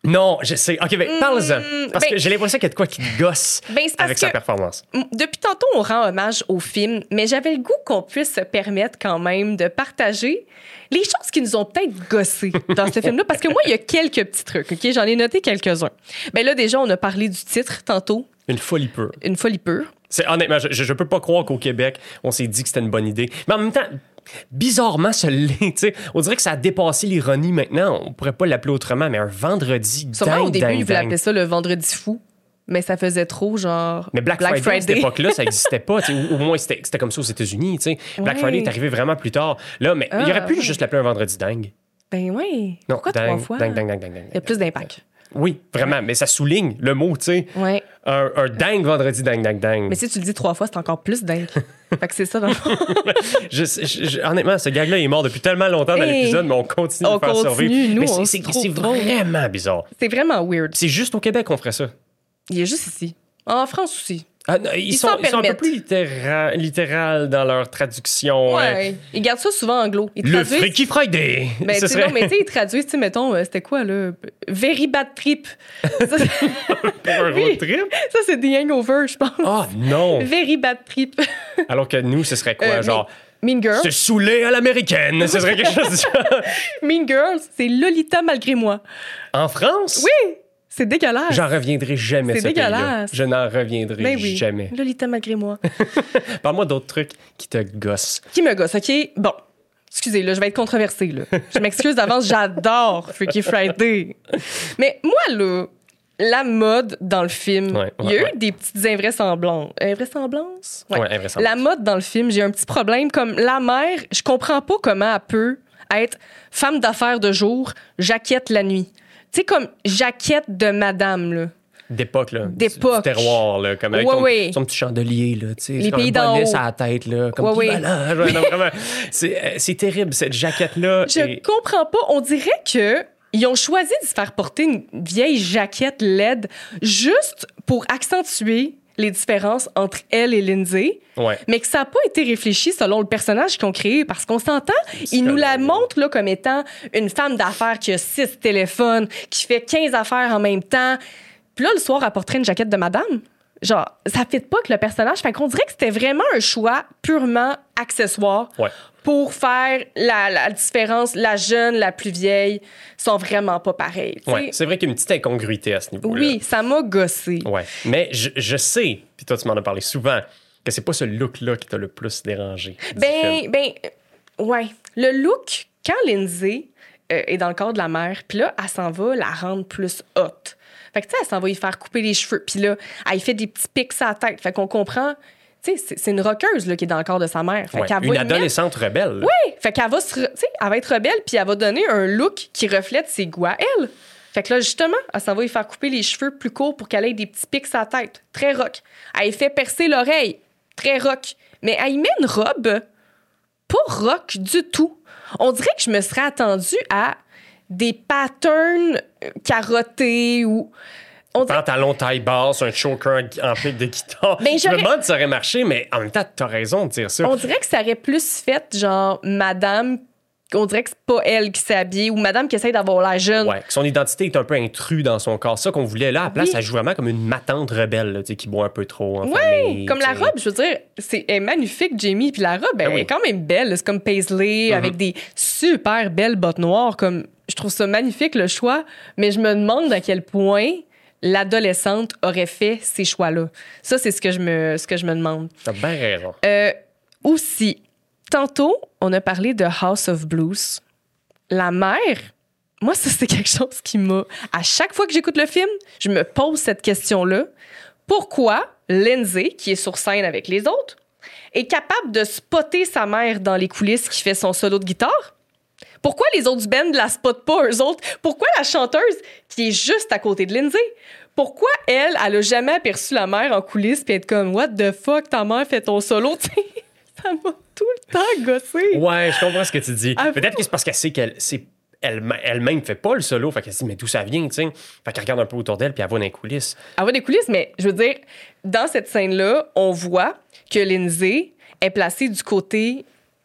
B: Non, je sais. OK, ben, parle-en. Parce
A: ben,
B: que j'ai l'impression qu'il y a de quoi qui te gosse
A: ben, c'est parce
B: avec
A: que
B: sa performance.
A: Depuis tantôt, on rend hommage au film, mais j'avais le goût qu'on puisse se permettre quand même de partager les choses qui nous ont peut-être gossé dans ce film-là. Parce que moi, il y a quelques petits trucs, OK? J'en ai noté quelques-uns. Ben là, déjà, on a parlé du titre tantôt.
B: Une folie pure.
A: Une folie pure.
B: C'est, honnêtement, je, je peux pas croire qu'au Québec, on s'est dit que c'était une bonne idée. Mais en même temps, bizarrement, ça l'est. T'sais. On dirait que ça a dépassé l'ironie maintenant. On pourrait pas l'appeler autrement, mais un vendredi
A: Sûrement,
B: dingue,
A: au début,
B: dingue,
A: ils voulaient
B: dingue.
A: appeler ça le vendredi fou. Mais ça faisait trop, genre.
B: Mais Black,
A: Black
B: Friday, à
A: Friday.
B: cette époque-là, ça n'existait pas. Ou au moins, c'était, c'était comme ça aux États-Unis. T'sais. Black
A: Ouais.
B: Friday est arrivé vraiment plus tard. Là, mais
A: Ah,
B: il aurait pu
A: ouais.
B: juste l'appeler un vendredi dingue.
A: Ben oui.
B: Non,
A: Pourquoi
B: dingue,
A: trois fois?
B: dingue, dingue, dingue, dingue, dingue.
A: Il y a plus d'impact.
B: Oui, vraiment. Mais ça souligne le mot, tu sais.
A: Ouais.
B: Un, un dingue vendredi dingue, dingue, dingue.
A: Mais si tu le dis trois fois, c'est encore plus dingue. Fait que c'est ça dans le fond.
B: Je, je, je, honnêtement, ce gag-là est mort depuis tellement longtemps dans
A: Hey,
B: l'épisode, mais on continue
A: on
B: de le faire
A: continue,
B: survivre.
A: nous,
B: mais
A: on
B: c'est,
A: se
B: c'est,
A: trouve
B: c'est
A: drôle.
B: vraiment bizarre.
A: C'est vraiment weird.
B: C'est juste au Québec qu'on ferait ça.
A: Il est juste ici. En France aussi.
B: Ah, non, ils,
A: Ils
B: sont,
A: s'en
B: ils sont un peu
A: permettent.
B: plus littéra- littéral dans leur traduction.
A: Ouais.
B: hein.
A: Ils gardent ça souvent anglo. Ils
B: Le
A: traduisent-
B: Freaky Friday.
A: Ben,
B: Ce
A: tu sais,
B: serait
A: non, mais tu sais, ils traduisent, tu sais, mettons, euh, c'était quoi, là? Very bad trip. Ça, c'est-
B: pour un
A: Oui.
B: road trip.
A: ça, c'est The Hangover, je pense.
B: Oh non.
A: Very bad trip.
B: Alors que nous, ce serait quoi?
A: Euh,
B: genre,
A: Mean Girls.
B: se saouler à l'américaine. Ce serait quelque chose de ça.
A: Mean Girls, c'est Lolita malgré moi.
B: En France?
A: Oui! C'est dégueulasse.
B: J'en reviendrai jamais de
A: C'est
B: ce pays-là.
A: dégueulasse.
B: Je n'en reviendrai
A: Ben oui.
B: jamais.
A: Lolita malgré moi.
B: Parle-moi d'autres trucs qui te gossent.
A: Qui me gosse, OK? Bon. Excusez, là, je vais être controversée, là. Je m'excuse d'avance, j'adore Freaky Friday. Mais moi, là, la mode dans le film,
B: Ouais,
A: il y a
B: ouais,
A: eu des petites invraisemblances. Invraisemblances?
B: Ouais, invraisemblable.
A: La mode dans le film, j'ai un petit problème. Comme la mère, je comprends pas comment elle peut être femme d'affaires de jour, jaquette la nuit. Tu sais, comme jaquette de madame, là.
B: D'époque, là.
A: D'époque.
B: Du terroir, là. Comme avec
A: Ouais,
B: ton,
A: ouais.
B: son petit chandelier, là. Tu sais,
A: Les
B: c'est comme
A: pays
B: un
A: d'en
B: bonnet
A: haut.
B: sur la tête, là. Comme
A: Ouais,
B: qui
A: ouais.
B: balade. Ouais, non, vraiment. C'est, euh, c'est terrible, cette jaquette-là.
A: Je
B: Et-
A: comprends pas. On dirait que ils ont choisi de se faire porter une vieille jaquette L E D juste pour accentuer les différences entre elle et Lindsay,
B: Ouais.
A: mais que ça n'a pas été réfléchi selon le personnage qu'ils ont créé, parce qu'on s'entend, ils nous la
B: Psychologue.
A: montrent là, comme étant une femme d'affaires qui a six téléphones, qui fait quinze affaires en même temps. Puis là, le soir, elle porterait une jaquette de madame. Genre, ça ne fit pas que le personnage. Fait qu'on dirait que c'était vraiment un choix purement accessoire
B: Ouais.
A: pour faire la, la différence. La jeune, la plus vieille sont vraiment pas pareilles. tu sais.
B: Ouais. C'est vrai qu'il y a une petite incongruité à ce niveau-là.
A: Oui, ça m'a gossé.
B: Ouais. Mais je, je sais, puis toi, tu m'en as parlé souvent, que c'est pas ce look-là qui t'a le plus dérangé. du film.
A: Ben, ben, euh, ouais. Le look, quand Lindsay euh, est dans le corps de la mère, puis là, elle s'en va la rendre plus haute. Fait que, tu sais, elle s'en va y faire couper les cheveux, puis là, elle fait des petits pics à la tête. Fait qu'on comprend, tu sais, c'est, c'est une rockeuse là, qui est dans le corps de sa mère. Fait
B: Ouais.
A: qu'elle va
B: Une
A: y mettre-
B: adolescente rebelle. là.
A: Oui, fait qu'elle va, se re- tu sais, elle va être rebelle, puis elle va donner un look qui reflète ses goûts à elle. Fait que là, justement, elle s'en va y faire couper les cheveux plus courts pour qu'elle ait des petits pics à la tête. Très rock. Elle y fait percer l'oreille. Très rock. Mais elle y met une robe pas rock du tout. On dirait que je me serais attendue à des patterns euh, carottés ou... On dirait...
B: Pantalon taille basse, un choker en pic de guitare.
A: Ben,
B: je me
A: j'aurais-
B: demande si ça aurait marché, mais en même temps, t'as raison de dire ça.
A: On dirait que ça aurait plus fait, genre, madame... On dirait que c'est pas elle qui s'est habillée ou madame qui essaie d'avoir l'air jeune.
B: Ouais, que son identité est un peu intrue dans son corps. Ça qu'on voulait là, à la place,
A: Oui.
B: elle joue vraiment comme une matante rebelle là, tu sais, qui boit un peu trop en
A: Ouais,
B: famille.
A: comme la
B: tu sais.
A: robe, je veux dire, c'est elle est magnifique, Jamie, puis la robe, elle
B: Ben oui.
A: est quand même belle. C'est comme Paisley, avec des super belles bottes noires. Comme, je trouve ça magnifique, le choix, mais je me demande à quel point l'adolescente aurait fait ces choix-là. Ça, c'est ce que je me, ce que je me demande.
B: T'as bien raison.
A: Euh, aussi, tantôt, on a parlé de House of Blues. La mère, moi, ça, c'est quelque chose qui m'a... À chaque fois que j'écoute le film, je me pose cette question-là. Pourquoi Lindsay, qui est sur scène avec les autres, est capable de spotter sa mère dans les coulisses qui fait son solo de guitare? Pourquoi les autres du band la spotent pas, eux autres? Pourquoi la chanteuse, qui est juste à côté de Lindsay, pourquoi elle, elle a jamais aperçu la mère en coulisses puis être comme « What the fuck, ta mère fait ton solo? » Tu sais, ça m'a tout le temps gossé.
B: Ouais, je comprends ce que tu dis.
A: Ah,
B: Peut-être que c'est parce qu'elle sait qu'elle c'est elle, elle-même fait pas le solo. Fait qu'elle se dit, mais d'où ça vient, tu sais? Fait qu'elle regarde un peu autour d'elle puis elle voit dans les coulisses.
A: Elle voit des coulisses, mais je veux dire, dans cette scène-là, on voit que Lindsay est placée du côté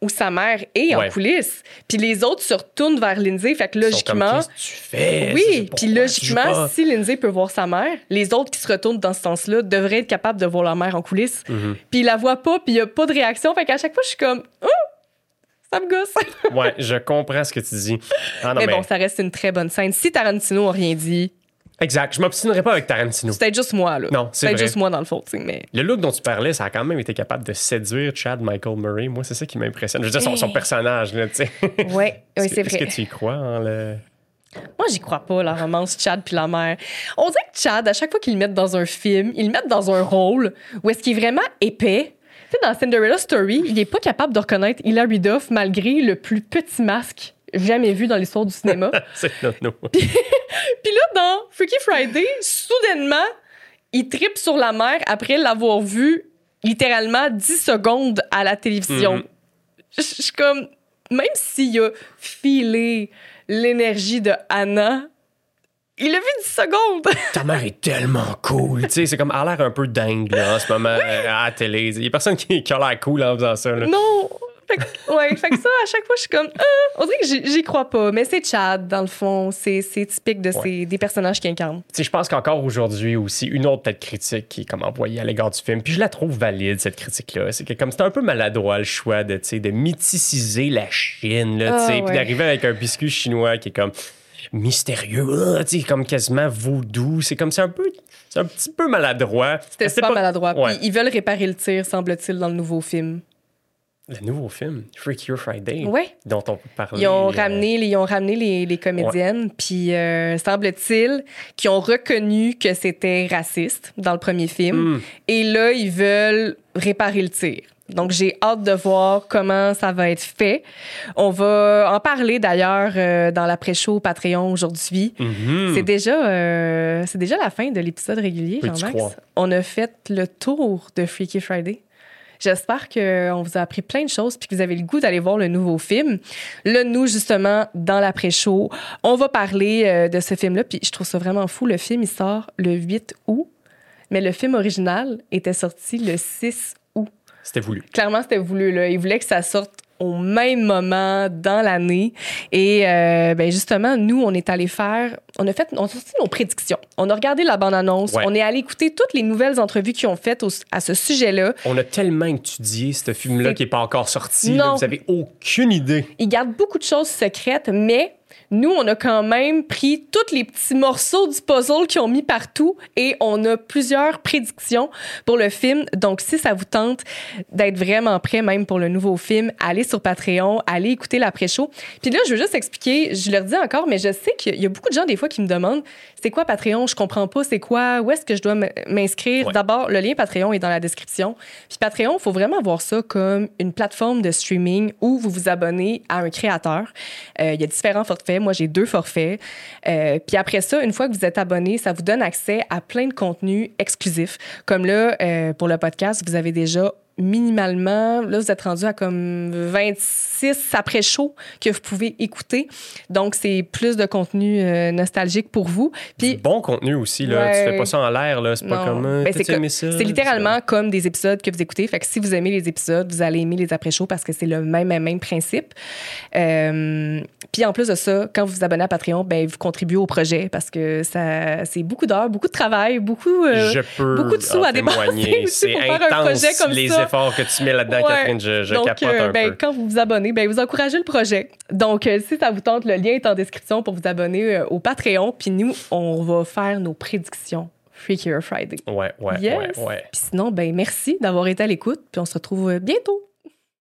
A: où sa mère est
B: Ouais.
A: en coulisses. Puis les autres se retournent vers Lindsay. Fait que logiquement...
B: Qu'est-ce que tu fais?
A: Oui, puis
B: Tu joues
A: logiquement,
B: pas.
A: si Lindsay peut voir sa mère, les autres qui se retournent dans ce sens-là devraient être capables de voir leur mère en coulisses.
B: Mm-hmm.
A: Puis ils la voient pas, puis il y a pas de réaction. Fait qu'à chaque fois, je suis comme... Oh! Ça me gosse.
B: Ouais, je comprends ce que tu dis. Ah, non,
A: mais,
B: mais
A: bon, ça reste une très bonne scène. Si Tarantino n'a rien dit,
B: Exact. Je m'obstinerai pas avec Tarantino.
A: c'est peut-être juste moi, là.
B: Non, c'est
A: peut-être
B: vrai.
A: juste moi, dans le fond, tu sais, mais...
B: Le look dont tu parlais, ça a quand même été capable de séduire Chad Michael Murray. Moi, c'est ça qui m'impressionne. Je veux dire, son, son
A: Hey.
B: personnage, là, tu sais.
A: Ouais, oui,
B: Est-ce
A: c'est
B: que-
A: vrai.
B: Est-ce que tu y crois en le...
A: Moi, j'y crois pas, la romance Chad puis la mère. On dirait que Chad, à chaque fois qu'ils le mettent dans un film, ils le mettent dans un rôle où est-ce qu'il est vraiment épais. Tu sais, dans Cinderella Story, il est pas capable de reconnaître Hilary Duff malgré le plus petit masque jamais vu dans l'histoire du cinéma.
B: C'est non, non.
A: Puis là, dans Freaky Friday, soudainement, il trippe sur la mère après l'avoir vue littéralement dix secondes à la télévision.
B: Mhm.
A: Je je suis comme... Même s'il a filé l'énergie de Anna, il a vu dix secondes.
B: Ta mère est tellement cool. Tu sais, c'est comme, elle a l'air un peu dingue, là, en ce moment, euh, à la télé. Il y a personne qui, qui a l'air cool en faisant ça, là.
A: Non! Fait que, ouais, fait que ça, à chaque fois, je suis comme... Ah! On dirait que j'y, j'y crois pas. Mais c'est Chad, dans le fond. C'est, c'est typique de
B: Ouais.
A: ces, des personnages qu'il incarne.
B: Tu sais, je pense qu'encore aujourd'hui aussi, une autre peut-être critique qui est comme envoyée à l'égard du film, puis je la trouve valide, cette critique-là, c'est que comme c'était un peu maladroit le choix de, tu sais, de mythiciser la Chine, là, tu
A: Ah,
B: sais,
A: ouais.
B: puis d'arriver avec un biscuit chinois qui est comme mystérieux, ah, tu sais, comme quasiment vaudou. C'est comme, c'est un peu, c'est un petit peu maladroit.
A: C'était
B: C'est
A: super
B: pas-
A: maladroit.
B: Ouais.
A: Puis ils veulent réparer le tir, semble-t-il, dans le nouveau film.
B: Le nouveau film, Freakier Friday,
A: Ouais.
B: dont on peut parler.
A: Ils ont
B: euh,
A: ramené, les- ils ont ramené les, les comédiennes, puis euh, semble-t-il qu'ils ont reconnu que c'était raciste dans le premier film.
B: Mm.
A: Et là, ils veulent réparer le tir. Donc, j'ai hâte de voir comment ça va être fait. On va en parler d'ailleurs euh, dans l'après-show Patreon aujourd'hui.
B: mhm.
A: C'est déjà, euh, c'est déjà la fin de l'épisode régulier,
B: Peux-tu
A: Jean-Max.
B: croire?
A: On a fait le tour de Freaky Friday. J'espère qu'on vous a appris plein de choses puis que vous avez le goût d'aller voir le nouveau film. Là, nous, justement, dans l'après-show, on va parler euh, de ce film-là. Puis je trouve ça vraiment fou. Le film, il sort le huit août, mais le film original était sorti le six août.
B: C'était voulu.
A: Clairement, c'était voulu. Là. Ils voulaient que ça sorte au même moment dans l'année. Et euh, ben justement, nous, on est allé faire... On a fait on a sorti nos prédictions. On a regardé la bande-annonce.
B: Ouais.
A: On est allé écouter toutes les nouvelles entrevues qu'ils ont faites au- à ce sujet-là.
B: On a tellement étudié ce film-là
A: C'est-
B: qui n'est pas encore sorti. là,
A: Non.
B: vous avez aucune idée.
A: Ils gardent beaucoup de choses secrètes, mais nous, on a quand même pris tous les petits morceaux du puzzle qu'ils ont mis partout et on a plusieurs prédictions pour le film. Donc, si ça vous tente d'être vraiment prêt même pour le nouveau film, allez sur Patreon, allez écouter l'après-show. Puis là, je veux juste expliquer, je le redis encore, mais je sais qu'il y a beaucoup de gens des fois qui me demandent c'est quoi Patreon, je comprends pas, c'est quoi, où est-ce que je dois m- m'inscrire.
B: Ouais.
A: D'abord, le lien Patreon est dans la description. Puis Patreon, il faut vraiment voir ça comme une plateforme de streaming où vous vous abonnez à un créateur. Euh, Il y a différents forfaits. Moi, j'ai deux forfaits. Euh, puis après ça, une fois que vous êtes abonné, ça vous donne accès à plein de contenus exclusifs. Comme là, euh, pour le podcast, vous avez déjà minimalement, là, vous êtes rendu à comme vingt-six après-show que vous pouvez écouter. Donc, c'est plus de contenu euh, nostalgique pour vous. Puis,
B: Bon contenu aussi, là.
A: Ouais.
B: Tu fais pas ça en l'air, là. C'est pas
A: non.
B: comme. euh,
A: Ben,
B: t'as-tu
A: c'est,
B: aimé
A: co-
B: ça?
A: c'est littéralement comme des épisodes que vous écoutez. Fait que si vous aimez les épisodes, vous allez aimer les après-shows parce que c'est le même, même, même principe. Euh, puis en plus de ça, quand vous vous abonnez à Patreon, ben, vous contribuez au projet parce que ça, c'est beaucoup d'heures, beaucoup de travail, beaucoup, euh,
B: Je peux
A: beaucoup de sous
B: en
A: à dépenser
B: témoigner.
A: aussi
B: C'est
A: pour faire un
B: intense,
A: projet comme
B: les
A: ça.
B: efforts que tu mets là-dedans,
A: Ouais.
B: Catherine. Je, je
A: Donc,
B: capote
A: euh,
B: un
A: ben,
B: peu.
A: quand vous vous abonnez, ben, vous encouragez le projet. Donc, euh, si ça vous tente, le lien est en description pour vous abonner euh, au Patreon. Puis nous, on va faire nos prédictions Freakier Friday.
B: Ouais, ouais,
A: Yes.
B: ouais, ouais.
A: Puis sinon, ben merci d'avoir été à l'écoute. Puis on se retrouve euh, bientôt.